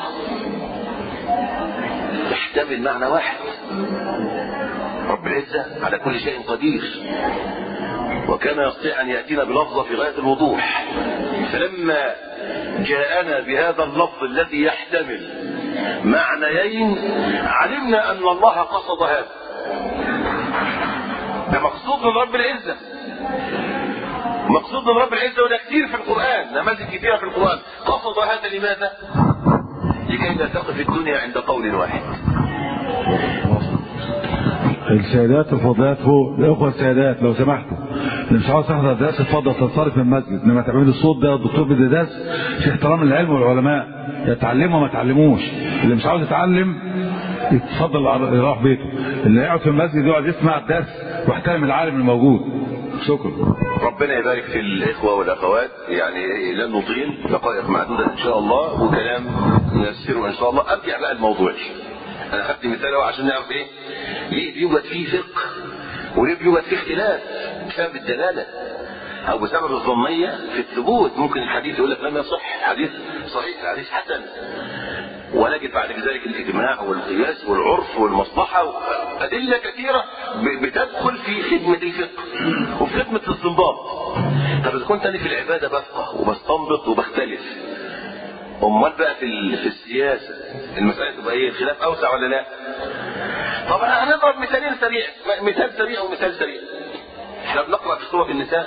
تحتمل معنى واحد. رب العزة على كل شيء قدير، وكان يستطيع ان يأتينا بلفظة في غاية الوضوح. فلما جاءنا بهذا اللفظ الذي يحتمل معنيين علمنا ان الله قصد هذا. ده مقصود من رب العزة، مقصود من رب العزة، وده كتير في القرآن، نماذج كثيرة في القرآن. قصد هذا لماذا؟ لكي لا تقف الدنيا عند قول واحد. السيدات الفضلات فوق، الاخوه السيدات لو سمحتوا، اللي مش عاوز تحضر درس اتفضل تنصرف من المسجد، انما تعمل الصوت ده الدكتور بدي درس في احترام للعلم والعلماء، يتعلموا وما تعلموش. اللي مش عاوز يتعلم يتفضل يروح بيته. اللي يقعد في المسجد يقعد يسمع الدرس واحترم العالم الموجود. شكرا. ربنا يبارك في الاخوه والاخوات. يعني لن نطيل، دقائق معدوده ان شاء الله وكلام نيسره ان شاء الله. ارجع بقى الموضوع. انا خدت مثال عشان نعرف ايه ليه بيوجد فيه فقه وليه بيوجد فيه اختلاف بسبب الدلاله او بسبب الظنيه في الثبوت. ممكن الحديث يقول لك لم يصح، الحديث صحيح، الحديث حسن، ونجد بعد ذلك الاجماع والقياس والعرف والمصلحه وادله كثيره بتدخل في خدمه الفقه وفي خدمه الاستنباط. طب اذا كنت انا في العباده بفقه وبستنبط وبختلف، امال بقى في في السياسه المساله تبقى ايه؟ الخلاف اوسع ولا لا؟ طبعا هنضرب مثالين سريع، مثال سريع ومثال سريع. احنا بنقرا في سوره النساء: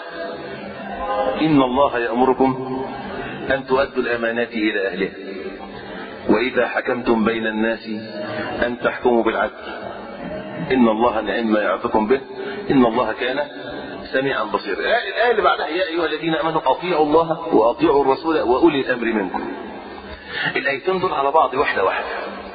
ان الله يأمركم ان تؤدوا الامانات الى اهلها واذا حكمتم بين الناس ان تحكموا بالعدل ان الله نعم ما يعظكم به ان الله كان سميعا بصيرا. الايه اللي بعدها: يا ايها الذين امنوا اطيعوا الله واطيعوا الرسول واولي الامر منكم. الايتين دول على بعض واحده واحده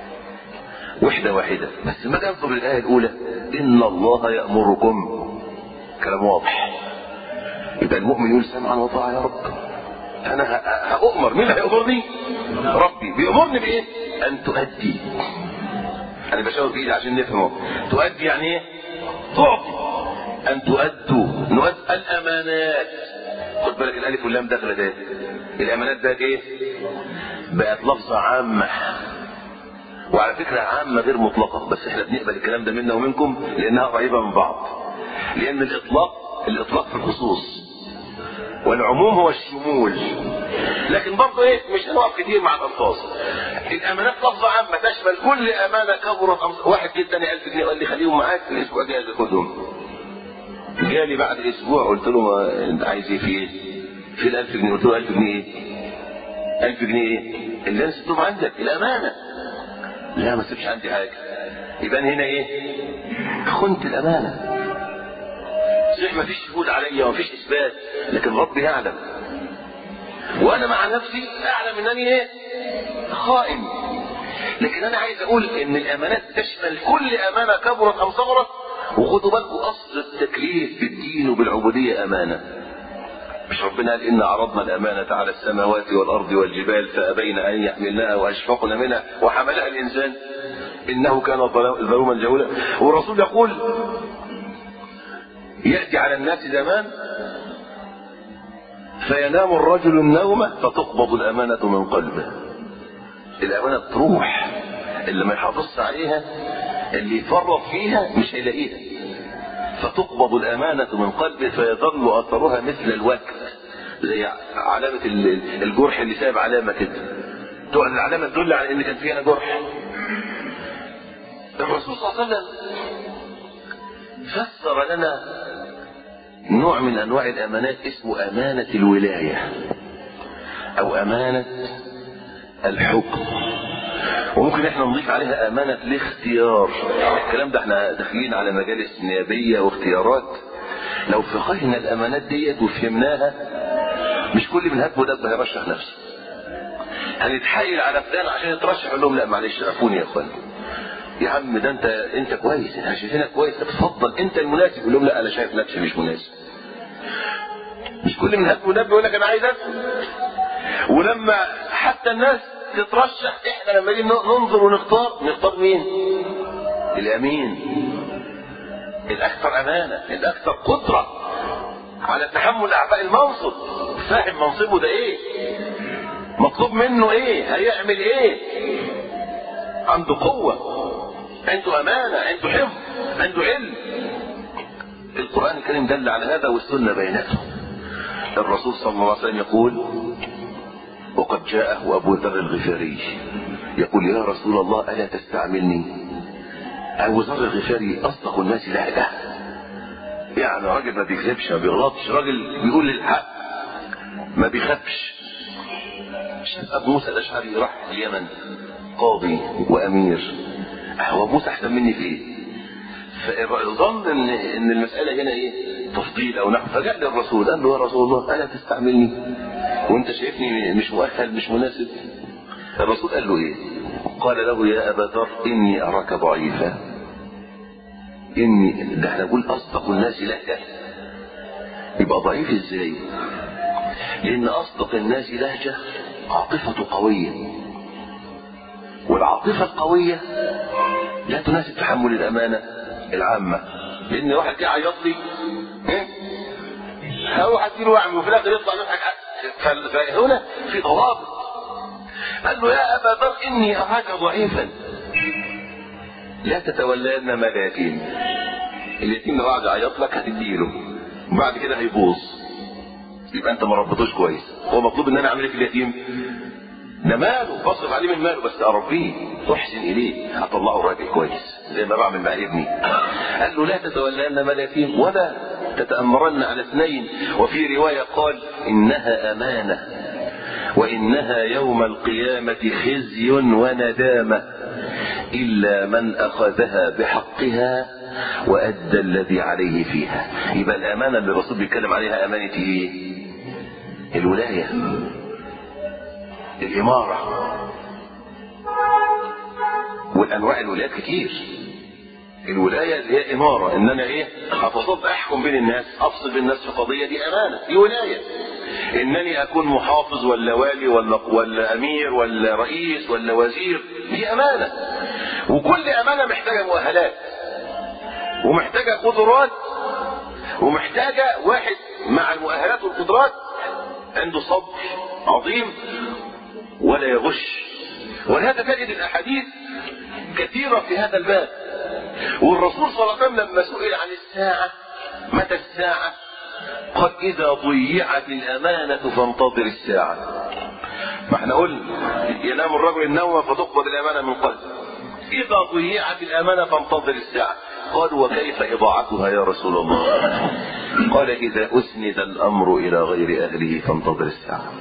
وحده واحده. بس ما ننظر الايه الاولى: ان الله يأمركم، كلام واضح. يبقى المؤمن يقول سمعا وطاعه يا رب. انا هأؤمر، مين اللي هيأمرني؟ ربي. بيأمرني بايه؟ ان تؤدي. انا بشاور بايدي عشان نفهمه. تؤدي يعني ايه؟ تعطي. ان تؤدوا، نؤدي الامانات. خد بالك الالف واللام داخله ده. الامانات بقت ايه؟ بقت لفظه عامه، وعلى فكره عامه غير مطلقه، بس احنا بنقبل الكلام ده منا ومنكم لانها قريبه من بعض. لان الاطلاق الاطلاق في الخصوص والعموم هو الشمول. لكن برضه ايه؟ مش هنقف كتير مع الالفاظ. الامانات لفظه عامه تشمل كل امانه كبرت أمس... واحد جدا ألف جنيه قال لي خليهم معاك في الاسبوع الجاي خدهم. جالي بعد اسبوع قلت له ما انت عايز ايه في ايه؟ في الألف جنيه. قلت له ألف جنيه ايه؟ ألف جنيه ايه؟ اللي انا سبتهم عندك الامانه. لا ما سيبش عندي حاجه. يبقى هنا ايه؟ خنت الامانه. صحيح ما فيش شهود عليا وما فيش اثبات، لكن ربي يعلم، وانا مع نفسي اعلم انني ايه؟ خائن. لكن انا عايز اقول ان الامانات تشمل كل امانه كبرت ام صغرت. وخدوا بالكم اصل التكليف بالدين وبالعبوديه امانه. مش ربنا قال ان عرضنا الامانه على السماوات والارض والجبال فابين ان يحملناها واشفقن منها وحملها الانسان انه كان ظلوما جهولا. والرسول يقول: يأتي على الناس زمان فينام الرجل النوم فتقبض الأمانة من قلبه. الأمانة تروح، اللي ما يحافظش عليها اللي يفرط فيها مش هيلاقيها. فتقبض الأمانة من قلبه فيظل أثرها مثل الوقت، زي علامة الجرح اللي ساب علامة كده. العلامة تدل على ان كان فيها جرح. الرسول صلى الله عليه وسلم فسر لنا نوع من انواع الامانات اسمه امانة الولاية او امانة الحكم، وممكن احنا نضيف عليها امانة الاختيار. الكلام ده احنا داخلين على مجالس نيابية واختيارات. لو فقهنا الامانات ديت وفهمناها مش كل من هات ودب هيرشح نفسه. هنتحايل على فلان عشان يترشح، يقول لهم لا معلش عفوني يا اخوان، يا عم ده انت انت كويس، احنا شايفينك كويس، اتفضل انت المناسب. يقول لهم لا انا شايف نفسي مش مناسب. مش كل من هات ودب يقول لك انا عايز ادخل. ولما حتى الناس تترشح احنا لما نيجي ننظر ونختار، نختار مين؟ الامين، الاكثر امانه، الاكثر قدره على تحمل اعباء المنصب، فاهم منصبه ده ايه، مطلوب منه ايه، هيعمل ايه، عنده قوه، عنده امانه، عنده حفظ، عنده علم. القران الكريم دل على هذا والسنه بينته. الرسول صلى الله عليه وسلم يقول: وقد جاءه ابو ذر الغفاري يقول: يا رسول الله الا تستعملني؟ ابو ذر الغفاري اصدق الناس لهجه، يعني راجل ما بيكذبش ما بيغلطش، راجل بيقول الحق ما بيخافش. شاف ابو موسى الاشعري راح اليمن قاضي وامير، هو موسى احسن مني في ايه؟ فظن ان ان المساله هنا ايه؟ تفضيل او نحو. فجاء للرسول قال له: يا رسول الله الا تستعملني وانت شايفني مش مؤهل مش مناسب؟ الرسول قال له ايه؟ قال له يا أبا ذر إني أراك ضعيفا. إني ده احنا نقول أصدق الناس لهجة، يبقى ضعيف إزاي؟ لأن أصدق الناس لهجة عاطفة قوية، والعاطفة القوية لا تناسب تحمل الأمانة العامة. لأن واحد جه عيط لي هروح اديله وعمي وفي الآخر يطلع يضحك. فهنا في ضوابط. قال له يا أبا ذر إني أراك ضعيفا لا تتولين مال يتيم. اليتيم لو قعد يعيط لك هتديله وبعد كده هيبوظ، يبقى انت ما ربطوش كويس. هو مطلوب ان انا اعمل ايه في اليتيم؟ ده ماله بصرف عليه من ماله، بس اربيه احسن اليه هطلعه راجل كويس زي ما بعمل مع ابني. قال له لا تتولين مال يتيم ولا تتأمرن على اثنين. وفي رواية قال انها امانة وانها يوم القيامة خزي وندامة الا من اخذها بحقها وادى الذي عليه فيها. يبقى الامانة اللي الرسول بيتكلم عليها امانة ايه؟ الولاية، الامارة. والانواع الولايات كتير. الولاية اللي هي امارة، ان انا ايه اتصد احكم بين الناس، افصل بين الناس في قضية، دي امانة، دي ولاية. انني اكون محافظ ولا والي ولا ولا امير ولا رئيس ولا وزير، دي امانة. وكل امانة محتاجة مؤهلات ومحتاجة قدرات ومحتاجة واحد مع المؤهلات والقدرات عنده صبر عظيم ولا يغش. ولهذا تجد الاحاديث كثيرة في هذا الباب. والرسول صلى الله عليه وسلم لما سئل عن الساعة متى الساعة قال اذا ضيعت الامانة فانتظر الساعة. ما احنا قلنا ينام الرجل النوم فتقبض الامانة من قلبه. اذا ضيعت الامانة فانتظر الساعة. قال وكيف اضاعتها يا رسول الله؟ قال اذا اسند الامر الى غير اهله فانتظر الساعة.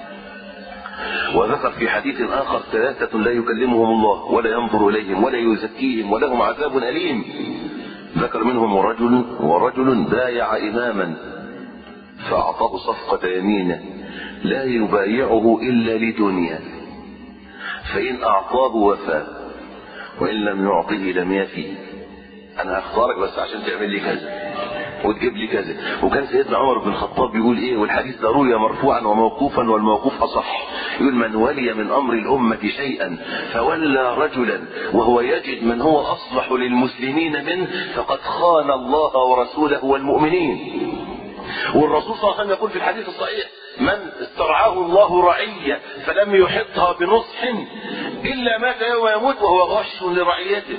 وذكر في حديث اخر ثلاثة لا يكلمهم الله ولا ينظر اليهم ولا يزكيهم ولهم عذاب اليم. ذكر منهم ورجل ورجل بايع اماما فاعطاه صفقة يمينه لا يبايعه الا لدنيا فان اعطاه وفى وان لم يعطه لم يفي. انا هختارك بس عشان تعمل لي كذا وتجيب لي كذا. وكان سيدنا عمر بن الخطاب بيقول ايه، والحديث ده روي مرفوعا وموقوفا والموقوف اصح، يقول من ولي من امر الامة شيئا فولى رجلا وهو يجد من هو اصلح للمسلمين منه فقد خان الله ورسوله والمؤمنين. والرسول صلى الله عليه وسلم يقول في الحديث الصحيح من استرعاه الله رعية فلم يحطها بنصح الا مات يوم يموت وهو غش لرعيته.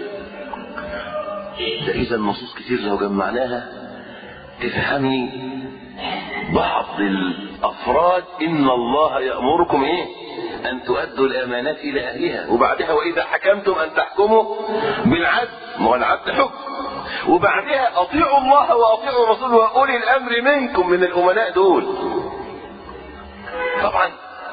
ده اذا النصوص كتير لو جمعناها تفهمي بعض الافراد ان الله يأمركم ايه ان تؤدوا الامانات الى اهلها. وبعدها واذا حكمتم ان تحكموا بالعدل، ما هو العدل حكم. وبعدها اطيعوا الله واطيعوا الرسول واولي الامر منكم من الامناء دول. طبعا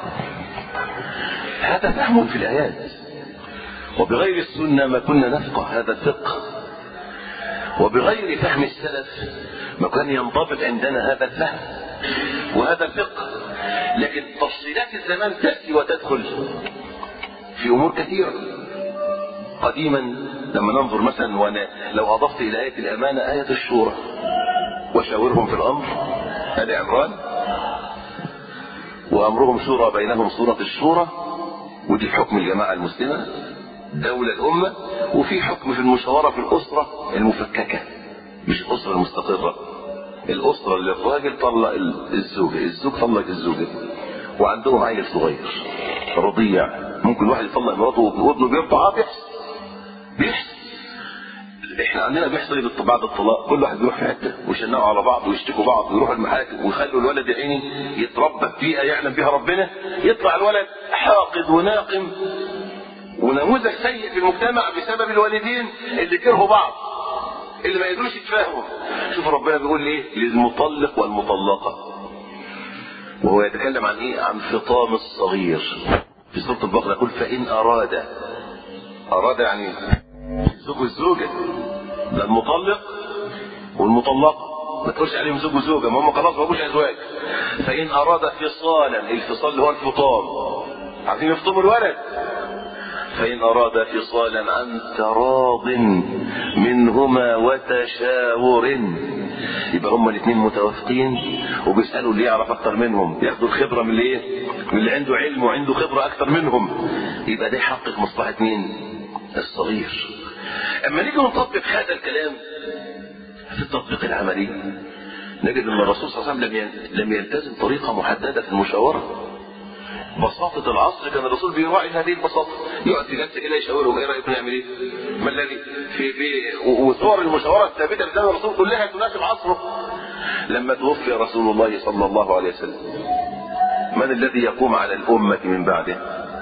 هذا فهم في الايات، وبغير السنة ما كنا نفقه هذا الفقه، وبغير فهم السلف ما كان ينضبط عندنا هذا الفهم وهذا الفقه. لكن تفصيلات الزمان تأتي وتدخل في امور كثيرة. قديما لما ننظر مثلا، وانا لو اضفت الى آية الامانة آية الشورى وشاورهم في الامر آل عمران، وامرهم شورى بينهم سورة الشورى، ودي حكم الجماعة المسلمة دولة الامة. وفي حكم في المشاورة في الاسرة المفككة، مش الاسرة المستقرة، الاسرة اللي الراجل طلق الزوجة، الزوج طلق الزوجة وعندهم عيل صغير رضيع. ممكن واحد يطلق مراته وابنه بيرضع. بيحصل بيحصل احنا عندنا بيحصل بعد الطلاق كل واحد بيروح في حته ويشنقوا على بعض ويشتكوا بعض ويروحوا المحاكم ويخلوا الولد يا عيني يتربى في بيئه يعلم بها ربنا، يطلع الولد حاقد وناقم ونموذج سيء في المجتمع بسبب الوالدين اللي كرهوا بعض، اللي ما يقدروش يتفاهموا. شوف ربنا بيقول ايه للمطلق والمطلقه وهو يتكلم عن ايه؟ عن فطام الصغير في سوره البقره. يقول فان اراد اراد يعني الزوج والزوجه، ده المطلق والمطلقه ما تقولش عليهم زوج وزوجه، ما هم خلاص ما بقوش ازواج. فان اراد فصالا، الفصال اللي هو الفطام، عايزين يفطموا الولد، فإن أراد فصالا عن تراض منهما وتشاور. يبقى هما الاثنين متوافقين وبيسألوا اللي يعرف أكتر منهم، ياخدوا الخبرة من اللي ايه؟ من اللي عنده علم وعنده خبرة أكتر منهم. يبقى ده يحقق مصلحة مين؟ الصغير. أما نيجي نطبق هذا الكلام في التطبيق العملي نجد أن الرسول صلى الله عليه وسلم لم يلتزم طريقة محددة في المشاورة. بساطة العصر كان الرسول بيراعي هذه البساطة، يقعد في جلسة كده يشاورهم ايه رأيكم نعمل ايه؟ ما الذي في في وصور المشاورة الثابتة لزمن الرسول كلها تناسب عصره. لما توفي رسول الله صلى الله عليه وسلم من الذي يقوم على الأمة من بعده؟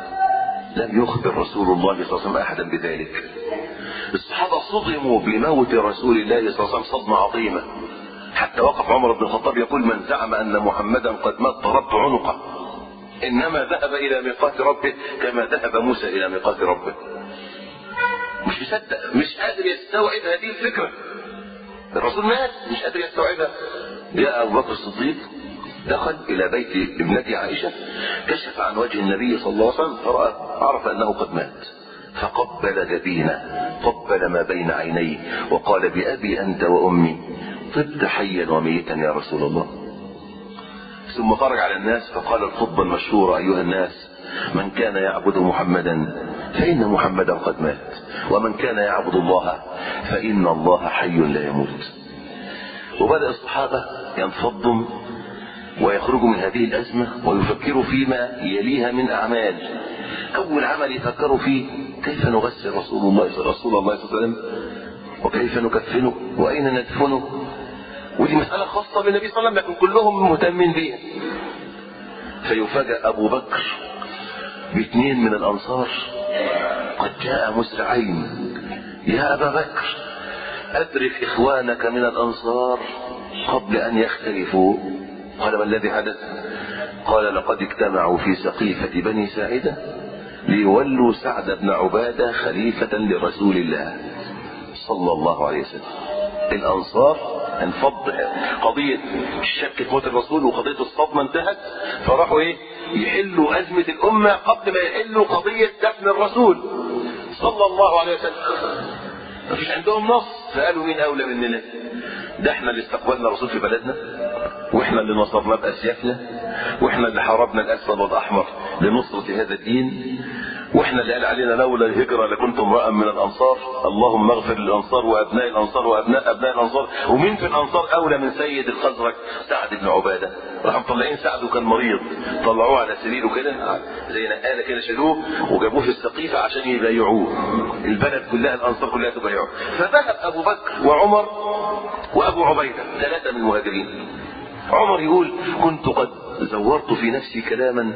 لم يخبر رسول الله صلى الله عليه وسلم أحدا بذلك. الصحابة صدموا بموت رسول الله صلى الله عليه وسلم صدمة عظيمة، حتى وقف عمر بن الخطاب يقول من زعم أن محمدا قد مات ضربت عنقه، إنما ذهب إلى ميقات ربه كما ذهب موسى إلى ميقات ربه. مش مصدق، مش قادر يستوعب هذه الفكرة. الرسول مات مش قادر يستوعبها. جاء أبو بكر الصديق دخل إلى بيت ابنته عائشة، كشف عن وجه النبي صلى الله عليه وسلم فرأى عرف أنه قد مات، فقبل جبينه، قبل ما بين عينيه وقال بأبي أنت وأمي طبت حيا وميتا يا رسول الله. ثم خرج على الناس فقال الخطبة المشهورة أيها الناس من كان يعبد محمدا فإن محمدا قد مات، ومن كان يعبد الله فإن الله حي لا يموت. وبدأ الصحابة ينفضوا ويخرجوا من هذه الأزمة ويفكروا فيما يليها من أعمال. أول عمل يفكروا فيه كيف نغسل رسول الله صلى الله عليه وسلم، وكيف نكفنه، وأين ندفنه. ودي مسألة خاصة بالنبي صلى الله عليه وسلم لكن كلهم مهتمين بيها. فيفاجأ أبو بكر باثنين من الأنصار قد جاء مسرعين، يا أبا بكر أدرك إخوانك من الأنصار قبل أن يختلفوا. قال ما الذي حدث؟ قال لقد اجتمعوا في سقيفة بني ساعدة ليولوا سعد بن عبادة خليفة لرسول الله صلى الله عليه وسلم. الأنصار انفض قضية الشك في موت الرسول وقضية الصدمة انتهت، فراحوا ايه يحلوا أزمة الأمة قبل ما يحلوا قضية دفن الرسول صلى الله عليه وسلم. مفيش عندهم نص، فقالوا مين أولى مننا؟ ده احنا اللي استقبلنا الرسول في بلدنا، واحنا اللي نصرناه بأسيافنا، واحنا اللي حاربنا الأسود والأحمر لنصرة هذا الدين، واحنا اللي قال علينا لولا الهجرة لكنتم امرأ من الأنصار. اللهم اغفر للأنصار وأبناء الأنصار وأبناء أبناء الأنصار. ومين في الأنصار أولى من سيد الخزرج سعد بن عبادة؟ راحوا مطلعين سعد وكان مريض، طلعوه على سريره كده زي نقالة كده، شالوه وجابوه في السقيفة عشان يبايعوه، البلد كلها الأنصار كلها تبايعوه. فذهب أبو بكر وعمر وأبو عبيدة ثلاثة من المهاجرين. عمر يقول كنت قد زورت في نفسي كلاما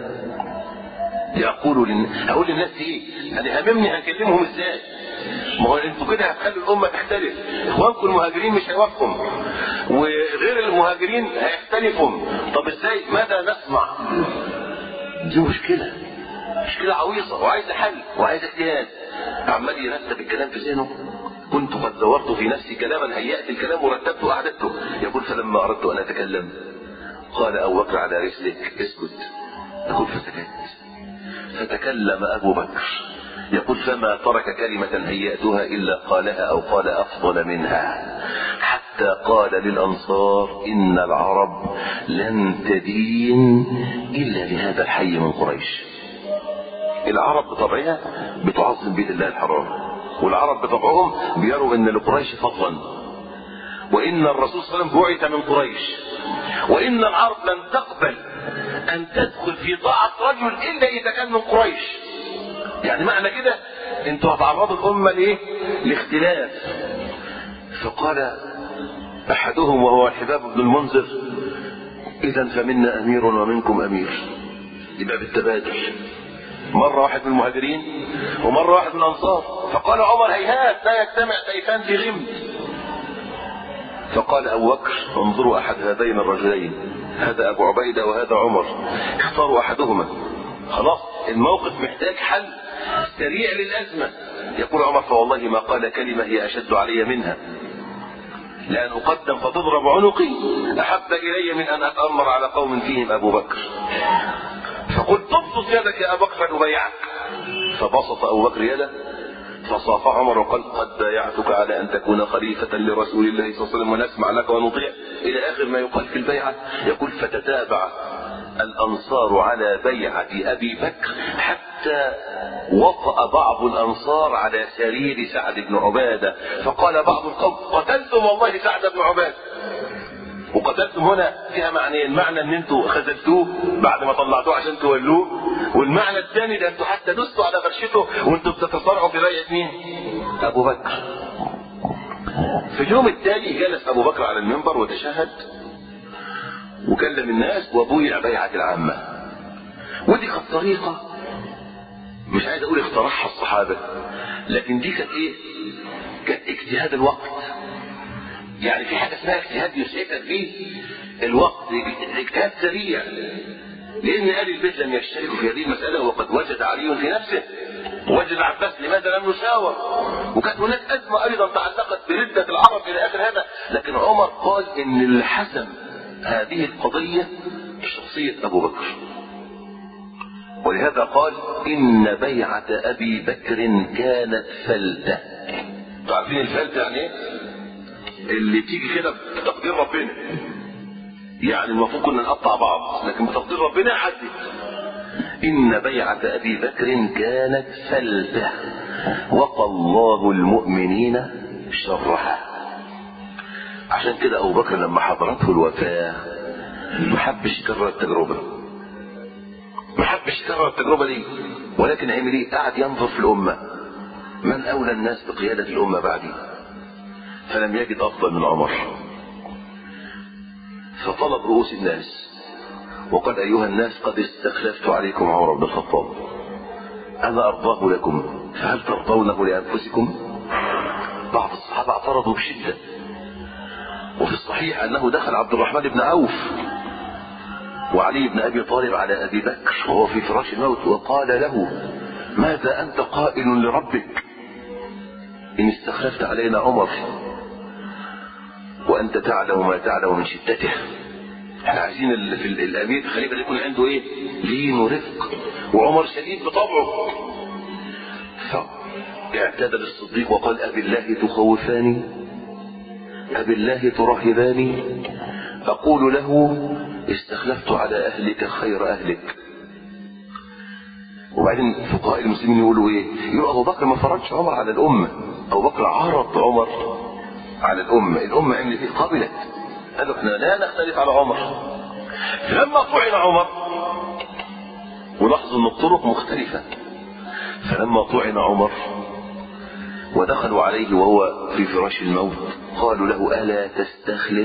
يقول لن... هقول للناس ايه؟ انا هممني هنكلمهم ازاي؟ ما هو انتوا كده هتخلوا الامه تختلف، اخوانكم المهاجرين مش هيوافقوا وغير المهاجرين هيختلفوا، طب ازاي؟ ماذا نسمع؟ دي مشكله مشكله عويصه وعايزه حل وعايزه اجتهاد. عمال يرتب الكلام في ذهنه. كنت قد زورت في نفسي كلاما هيأت الكلام ورتبته واعددته. يقول فلما اردت ان اتكلم قال ابو بكر على رسلك اسكت. يقول فسكت. فتكلم أبو بكر يقول فما ترك كلمة هيأتها إلا قالها أو قال أفضل منها، حتى قال للأنصار إن العرب لن تدين إلا لهذا الحي من قريش. العرب بطبعها بتعظم بيت الله الحرام، والعرب بطبعهم بيروا إن لقريش فضلا، وإن الرسول صلى الله عليه وسلم بعث من قريش، وإن العرب لن تقبل أن تدخل في طاعة رجل إلا إذا كان من قريش. يعني معنى كده انتوا هتعرضوا الأمة لإيه؟ لاختلاف. فقال أحدهم وهو الحباب بن المنذر إذا فمنا أمير ومنكم أمير. يبقى بالتبادل، مرة واحد من المهاجرين ومرة واحد من الأنصار. فقال عمر هيهات لا يجتمع سيفان في غمد. فقال أبو بكر انظروا أحد هذين الرجلين، هذا أبو عبيدة وهذا عمر، اختاروا أحدهما. خلاص الموقف محتاج حل سريع للأزمة. يقول عمر فوالله ما قال كلمة هي أشد علي منها، لأن أقدم فتضرب عنقي أحب إلي من أن أتأمر على قوم فيهم أبو بكر. فقلت تبسط يدك يا أبو بكر فنبايعك. فبسط ابو بكر يده فصافح عمر وقال قد بايعتك على ان تكون خليفة لرسول الله صلى الله عليه وسلم ونسمع لك ونطيع الى اخر ما يقال في البيعة. يقول فتتابع الانصار على بيعة ابي بكر حتى وطأ بعض الانصار على سرير سعد بن عبادة، فقال بعض القوم قتلتم والله سعد بن عبادة. وقتلتم هنا فيها معنيين، معنى ان انتوا خذلتوه بعد ما طلعتوه عشان تولوه، والمعنى الثاني ده انتوا حتى دستوا على فرشته وانتوا بتتصارعوا في بيعة مين؟ ابو بكر. في اليوم التالي جلس ابو بكر على المنبر وتشهد وكلم الناس وبويع بيعة العامة. ودي كانت طريقة مش عايز اقول اخترعها الصحابة، لكن دي كانت ايه؟ كانت اجتهاد الوقت. يعني في حاجة اسمها اجتهاد يسعفك فيه الوقت، اجتهاد سريع، لان آل البيت لم يشتركوا في هذه المسألة وقد وجد علي في نفسه ووجد العباس لماذا لم نشاور، وكانت هناك أزمة أيضا تعلقت بردة العرب إلى آخر هذا. لكن عمر قال إن اللي حسم هذه القضية شخصية أبو بكر، ولهذا قال إن بيعة أبي بكر كانت فلتة. تعرفين الفلتة يعني ايه؟ اللي تيجي كده بتقدير ربنا، يعني المفروض كنا نقطع بعض لكن بتقدير ربنا عدت. إن بيعة أبي بكر كانت فلتة وقى الله المؤمنين شرها. عشان كده أبو بكر لما حضرته الوفاة ما حبش يكرر التجربة، ما حبش يكرر التجربة دي، ولكن عمل ايه؟ قعد ينظر في الأمة من أولى الناس بقيادة الأمة بعدي، فلم يجد أفضل من عمر، فطلب رؤوس الناس وقال أيها الناس قد استخلفت عليكم عمر بن الخطاب، أنا أرضاه لكم فهل ترضونه لأنفسكم؟ بعض الصحابة اعترضوا بشدة. وفي الصحيح أنه دخل عبد الرحمن بن عوف وعلي بن أبي طالب على أبي بكر وهو في فراش الموت وقال له ماذا أنت قائل لربك إن استخلفت علينا عمر وأنت تعلم ما تعلم من شدته. احنا عايزين في الأمير الخليفة يكون عنده ايه؟ لين ورفق، وعمر شديد بطبعه. فاعتدل الصديق وقال أبي الله تخوفاني أبي الله ترهباني أقول له استخلفت على أهلك خير أهلك. وبعدين فقهاء المسلمين يقولوا ايه؟ يقولوا أبو بكر ما فرضش عمر على الأمة، أبو بكر عرض عمر على الأمة، الأمة عملت ايه؟ قبلت، قالوا احنا لا نختلف على عمر. لما طعن عمر ولاحظوا ان الطرق مختلفة، فلما طعن عمر ودخلوا عليه وهو في فراش الموت قالوا له ألا تستخلف؟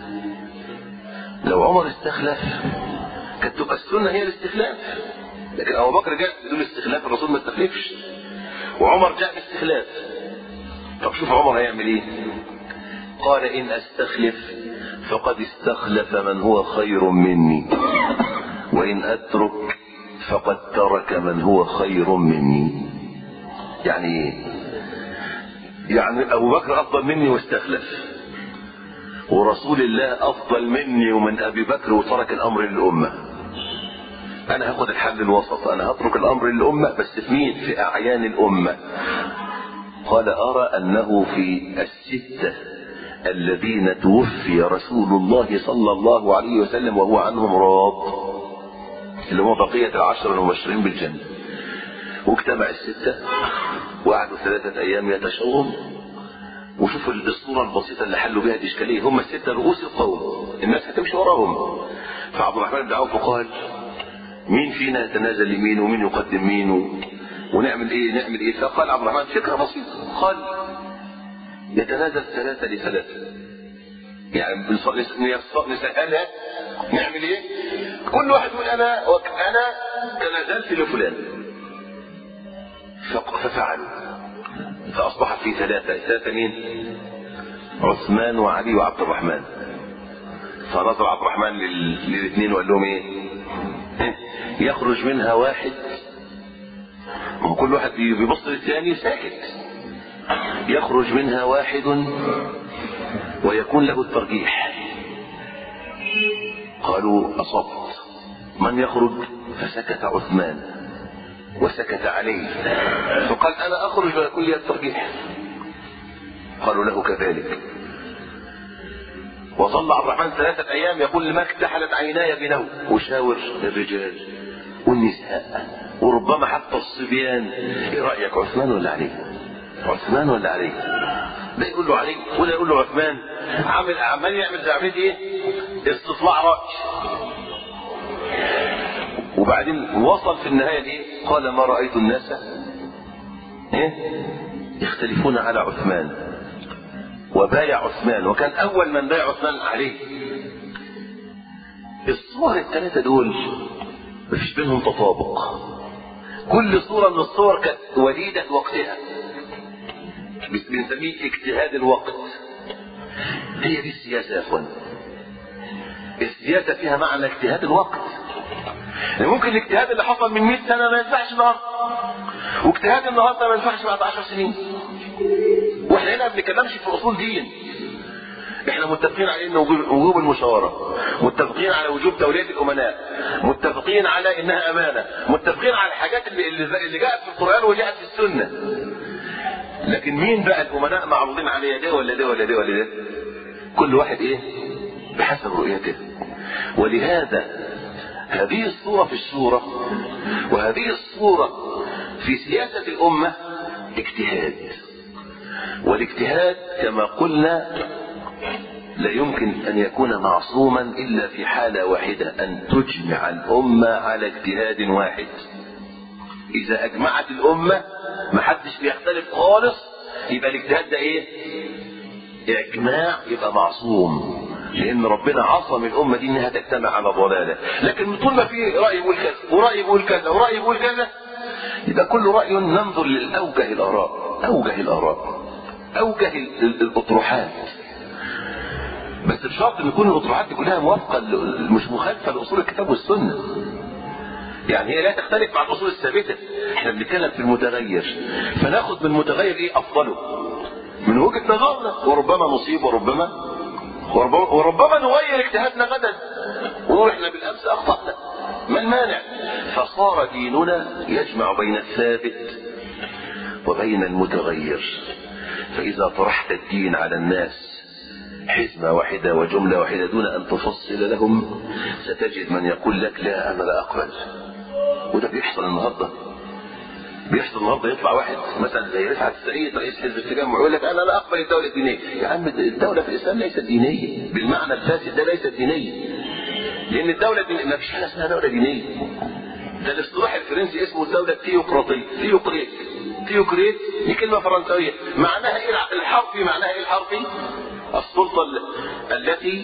لو عمر استخلف كانت تبقى السنة هي الاستخلاف، لكن أبو بكر جاء بدون استخلاف، الرسول ما استخلفش، وعمر جاء باستخلاف. طب شوف عمر هيعمل ايه؟ قال إن أستخلف فقد استخلف من هو خير مني، وإن أترك فقد ترك من هو خير مني. يعني ايه؟ يعني أبو بكر أفضل مني واستخلف، ورسول الله أفضل مني ومن أبي بكر وترك الأمر للأمة. أنا هاخد الحل الوسط، أنا هترك الأمر للأمة بس في مين؟ في أعيان الأمة. قال أرى أنه في الستة الذين توفي رسول الله صلى الله عليه وسلم وهو عنهم راض، اللي هم بقية العشر المبشرين بالجنة، واجتمع الستة وقعدوا ثلاثة أيام يتشاورون. وشوفوا الصورة البسيطة اللي حلوا بها الإشكالية، هم الستة رؤوس القوم، الناس هتمشي وراهم. فعبد الرحمن بن عوف قال مين فينا يتنازل لمين ومين يقدم مين و... ونعمل ايه نعمل ايه؟ فقال عبد الرحمن فكرة بسيطة، قال يتنازل ثلاثة لثلاثة، يعني نسألها نعمل ايه؟ كل واحد يقول انا انا تنازلت لفلان، ففعلوا، فاصبح في ثلاثة. ثلاثة مين؟ عثمان وعلي وعبد الرحمن. فنظر عبد الرحمن للاثنين وقال لهم ايه؟ يخرج منها واحد، وكل واحد بيبص للثاني ساكت، يخرج منها واحد ويكون له الترجيح. قالوا أصبت، من يخرج؟ فسكت عثمان وسكت عليه، فقال انا اخرج من كلية الترجيح. قالوا له كذلك. وظل عبد الرحمن ثلاثة ايام يقول لما اكتحلت عيناي بنوم، وشاور الرجال والنساء وربما حتى الصبيان، ايه رأيك عثمان ولا علي؟ عثمان ولا علي؟ ده يقول له علي ولا يقول له عثمان. عامل عمال يعمل زي عمليه ايه؟ استطلاع رأي. وبعدين وصل في النهاية لايه؟ قال ما رأيت الناس ايه يختلفون على عثمان، وبايع عثمان، وكان اول من بايع عثمان عليه. الصور الثلاثة دول مفيش بينهم تطابق، كل صورة من الصور كانت وليدة وقتها، بنسميه اجتهاد الوقت. هي دي السياسة يا اخوان، السياسة فيها معنى اجتهاد الوقت. يعني ممكن الاجتهاد اللي حصل من مئة سنة ما ينفعش النهارده، واجتهاد النهارده ما ينفعش بعد عشر سنين. واحنا هنا ما بنتكلمش في اصول دين، احنا متفقين على ان وجوب المشاورة، متفقين على وجوب تولية الامناء، متفقين على انها امانة، متفقين على الحاجات اللي, اللي جاءت في القرآن وجاءت في السنة. لكن مين بقى الامناء معروضين عليه؟ ده ولا ده ولا ده ولا ده؟ كل واحد ايه بحسب رؤيته. ولهذا هذه الصورة في الشورى وهذه الصورة في سياسة الامة اجتهاد. والاجتهاد كما قلنا لا يمكن ان يكون معصوما الا في حالة واحدة، ان تجمع الامة على اجتهاد واحد. اذا اجمعت الامة ما حدش بيختلف خالص، يبقى الاجتهاد ده ايه؟ اجماع، يبقى معصوم، لان ربنا عصم الامة دي انها تجتمع على ضلالة. لكن طول ما في رأي يقول كذا ورأي يقول كذا ورأي يقول كذا، يبقى كل رأي ننظر للأوجه الآراء، أوجه الآراء، أوجه الأطروحات، بس بشرط ان يكون الاطروحات دي كلها موافقه، مش مخالفه لاصول الكتاب والسنه. يعني هي لا تختلف مع الاصول الثابته، احنا بنتكلم في المتغير، فناخد من المتغير ايه افضله من وجهه نظرنا، وربما نصيب وربما وربما, وربما نغير اجتهادنا غدا ونقول احنا بالامس اخطانا، ما المانع؟ فصار ديننا يجمع بين الثابت وبين المتغير. فاذا طرحت الدين على الناس حزمة واحدة وجملة واحدة دون أن تفصل لهم، ستجد من يقول لك لا أنا لا أقبل. وده بيحصل النهاردة، بيحصل النهاردة. يطلع واحد مثلا زي رفعت السعيد رئيس حزب التجمع يقول لك أنا لا أقبل الدولة الدينية. يا عم الدولة في الإسلام ليست دينية بالمعنى الفاسد ده، ليست دينية، لأن الدولة دي ما فيش حاجة اسمها دولة دينية. ده الاصطلاح الفرنسي اسمه الدولة الثيوقراطية، ثيوقريت ثيوقريت دي كلمة فرنسوية، معناها إيه الحرفي؟ معناها إيه الحرفي؟ السلطة التي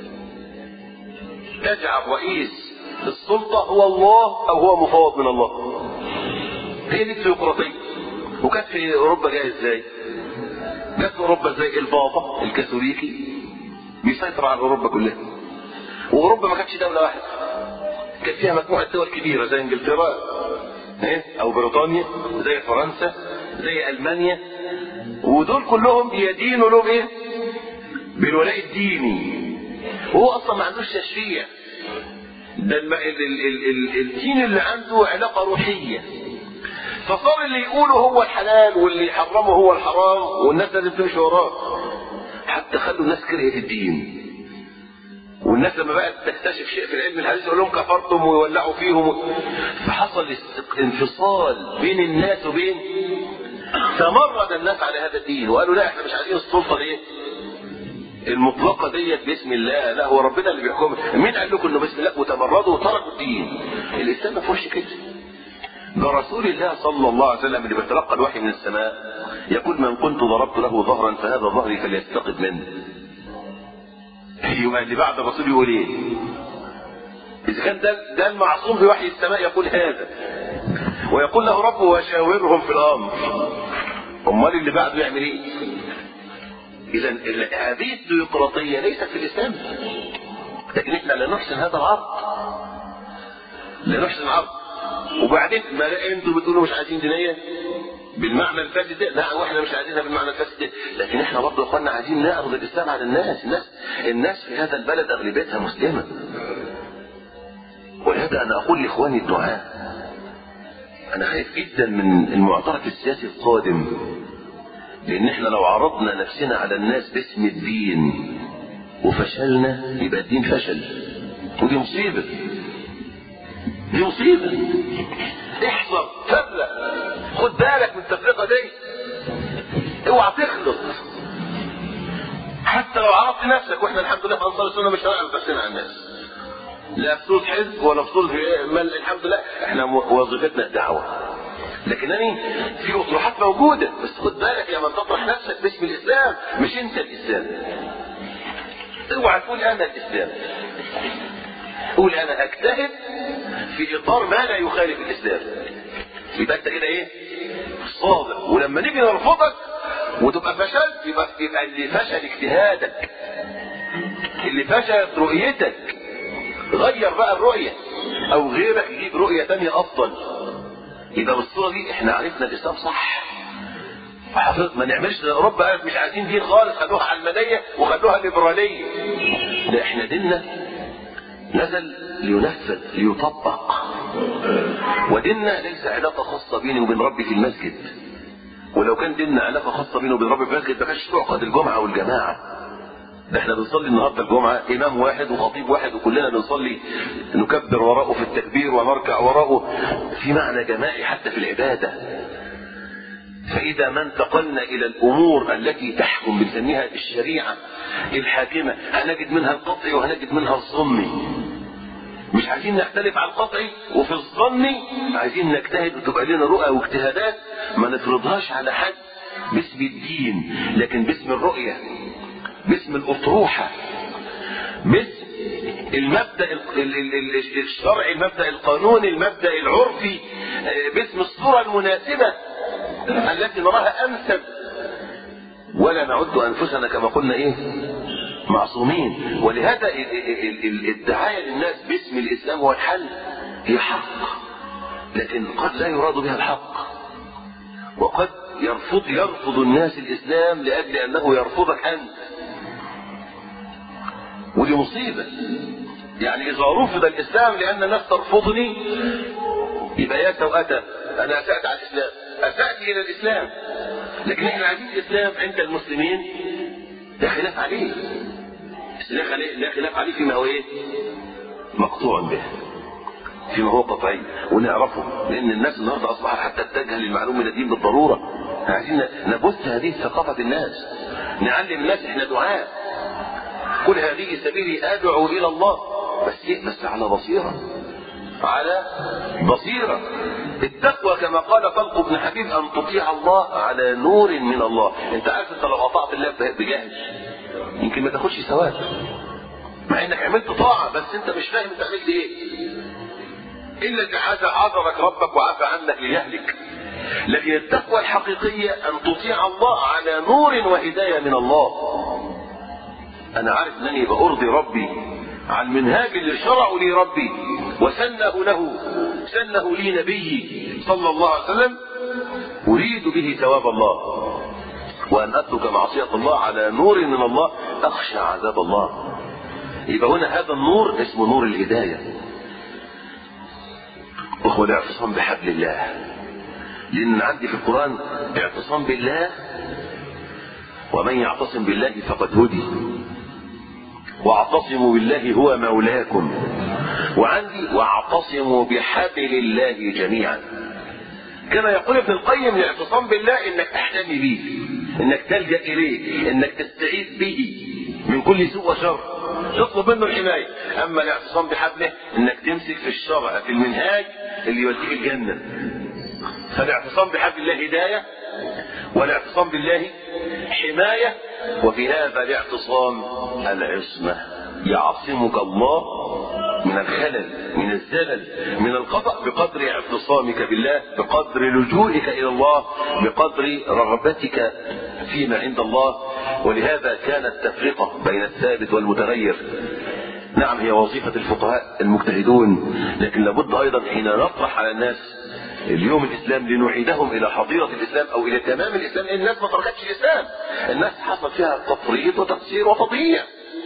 تجعل رئيس السلطة هو الله او هو مفوض من الله. هي دي الثيوقراطية. وكانت في اوروبا جايه ازاي؟ جت في اوروبا ازاي؟ البابا الكاثوليكي بيسيطر على اوروبا كلها، واوروبا ما كانتش دولة واحدة، كان فيها مجموعة دول كبيرة زي انجلترا او بريطانيا، زي فرنسا، زي المانيا، ودول كلهم يدينوا لهم ايه؟ بالولاء الديني. وهو اصلا ما عندوش تشريع، ده الم... ال... ال... ال... ال... الدين اللي عنده علاقة روحية. فصار اللي يقوله هو الحلال واللي يحرمه هو الحرام، والناس لازم تمشي وراه. حتى خلوا الناس كرهت الدين، والناس لما بقت تكتشف شيء في العلم الحديث يقول لهم كفرتم ويولعوا فيهم. فحصل انفصال بين الناس وبين، تمرد الناس على هذا الدين وقالوا لا احنا مش عايزين السلطة دي المطلقة ديت باسم الله، لا هو ربنا اللي بيحكم. مين قال لكم انه باسم الله؟ وتمردوا وتركوا الدين. الاسلام ما فيهوش كده. ده رسول الله صلى الله عليه وسلم اللي بيتلقى الوحي من السماء يقول من كنت ضربت له ظهرا فهذا ظهري فليستقد منه. يبقى اللي بعد الرسول يقول ايه؟ اذا كان ده ده المعصوم بوحي السماء يقول هذا، ويقول له ربه وشاورهم في الامر، امال اللي بعده يعمل ايه؟ اذا هذه الديمقراطية ليست في الاسلام، لكن احنا لا نحسن هذا العرض، لا نحسن العرض. وبعدين ما انتوا بتقولوا مش عايزين دينية بالمعنى الفاسد ده، لا واحنا مش عايزينها بالمعنى الفاسد ده، لكن احنا برضه يا اخوانا عايزين نعرض الاسلام على الناس. الناس الناس في هذا البلد اغلبيتها مسلمة. ولهذا انا اقول لاخواني الدعاة انا خايف جدا من المعترك السياسي القادم، لان احنا لو عرضنا نفسنا على الناس باسم الدين وفشلنا يبقى الدين فشل، ودي مصيبة، دي مصيبة. احذر، فرق، خد بالك من التفرقة دي، اوعى تخلط. حتى لو عرضت نفسك، واحنا الحمد لله في انصار السنة مش هنعرض نفسنا على الناس، لا فصول حزب ولا فصول في مال، الحمد لله احنا وظيفتنا الدعوة، لكنني في اطروحات موجودة، بس خد بالك يا من تطرح نفسك باسم الاسلام، مش انت الاسلام. اوعى تقول انا الاسلام، قول انا اجتهد في اطار ما لا يخالف الاسلام، يبقى انت كده ايه؟ صادق. ولما نيجي نرفضك وتبقى فشلت، يبقى, يبقى اللي فشل اجتهادك، اللي فشلت رؤيتك. غير بقى الرؤية، او غيرك يجيب رؤية تانية افضل. يبقى بالصورة دي احنا عرفنا الاسلام صح. ما نعملش اوروبا قالت مش عايزين دين خالص، خلوها علمانية وخلوها ليبرالية. لا، احنا ديننا نزل لينفذ ليطبق، وديننا ليس علاقة خاصة بيني وبين ربي في المسجد. ولو كان ديننا علاقة خاصة بيني وبين ربي في المسجد ما كانش تعقد الجمعة والجماعة. ده احنا بنصلي النهارده الجمعة امام واحد وخطيب واحد وكلنا بنصلي، نكبر وراءه في التكبير ونركع وراءه، في معنى جماعي حتى في العبادة. فإذا ما انتقلنا إلى الأمور التي تحكم، بنسميها الشريعة الحاكمة، هنجد منها القطعي وهنجد منها الظني. مش عايزين نختلف على القطعي، وفي الظني عايزين نجتهد وتبقى لنا رؤى واجتهادات ما نفرضهاش على حد باسم الدين، لكن باسم الرؤية، باسم الأطروحة، باسم المبدأ الشرعي، المبدأ القانوني، المبدأ العرفي، باسم الصورة المناسبة التي نراها أنسب. ولا نعد أنفسنا كما قلنا إيه معصومين. ولهذا الدعاية للناس باسم الإسلام هو الحل، هي حق، لكن قد لا يراد بها الحق، وقد يرفض يرفض الناس الإسلام لأجل أنه يرفضك أنت، ودي مصيبة. يعني إذا رفض الإسلام لأن الناس ترفضني يبقى يا سوءة، أنا أسأت على الإسلام، أسأت إلى الإسلام، لكن إحنا عايزين الإسلام عند المسلمين لا خلاف عليه، لا خلاف عليه فيما هو إيه مقطوع به، فيما هو قطعي ونعرفه. لأن الناس النهارده أصبحت حتى تجهل المعلوم من الدين بالضرورة. عايزين نبث هذه ثقافة الناس، نعلم الناس إحنا دعاء، كل هذه سبيلي أدعو إلى الله، بس إيه؟ بس على بصيرة، على بصيرة. التقوى كما قال طلق بن حبيب أن تطيع الله على نور من الله. أنت عارف أنت لو أطعت الله بجهل يمكن ما تاخدش ثواب، مع انك عملت طاعة بس انت مش فاهم انت عملت ايه. الا اذا عذرك ربك وعفى عنك لجهلك. لكن التقوى الحقيقية ان تطيع الله على نور وهداية من الله. انا عارف انني بأرضي ربي عن منهاج اللي شرعه لي ربي وسنه له سنه لي نبيي صلى الله عليه وسلم، اريد به ثواب الله، وان اترك معصية الله على نور من الله اخشى عذاب الله. يبقى هنا هذا النور اسمه نور الهداية، وهو الاعتصام بحبل الله. لان عندي في القرآن اعتصام بالله، ومن يعتصم بالله فقد هدي، واعتصموا بالله هو مولاكم، وعندي واعتصموا بحبل الله جميعا. كما يقول ابن القيم الاعتصام بالله انك تحتمي به، انك تلجأ اليه، انك تستعيذ به من كل سوء وشر، تطلب منه الحماية. اما الاعتصام بحبله انك تمسك في الشرع في المنهاج اللي يوديك الجنة. فالاعتصام بحبل الله هداية، والاعتصام بالله حماية، وفي هذا الاعتصام العصمة، يعصمك الله من الخلل، من الزلل، من الخطأ، بقدر اعتصامك بالله، بقدر لجوئك الى الله، بقدر رغبتك فيما عند الله. ولهذا كانت تفرقة بين الثابت والمتغير. نعم هي وظيفة الفقهاء المجتهدون، لكن لابد ايضا حين نطرح على الناس اليوم الاسلام لنعيدهم الى حظيرة الاسلام او الى تمام الاسلام. الناس ما تركتش الاسلام، الناس حصل فيها تفريط وتقصير وتضييع.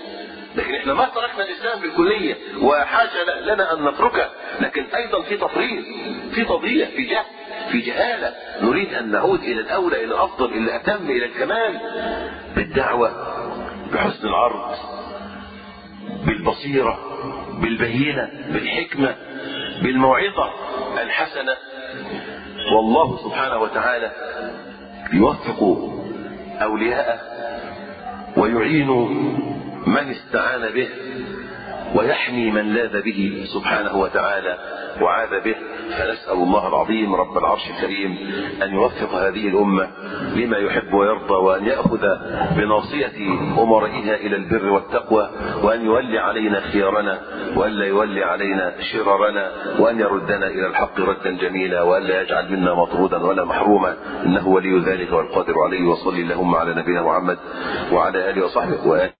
لكن احنا ما تركنا الاسلام بالكليه وحاجه لنا ان نتركه، لكن ايضا في تفريط، في تضييع، في جهل، في جهاله. نريد ان نعود الى الاولى، الى الافضل، الى الاتم، الى الكمال، بالدعوه، بحسن العرض، بالبصيره، بالبينه، بالحكمه، بالموعظه الحسنه. والله سبحانه وتعالى يوفق اولياءه ويعين من استعان به، ويحمي من لاذ به سبحانه وتعالى وعاذ به. فنسأل الله العظيم رب العرش الكريم أن يوفق هذه الأمة لما يحب ويرضى، وأن يأخذ بناصية أمرائها إلى البر والتقوى، وأن يولي علينا خيارنا، وأن لا يولي علينا شرارنا، وأن يردنا إلى الحق ردا جميلا، وأن لا يجعل منا مطرودا ولا محروما، إنه ولي ذلك والقادر عليه. وصلي اللهم على نبينا محمد وعلى آله وصحبه وآله.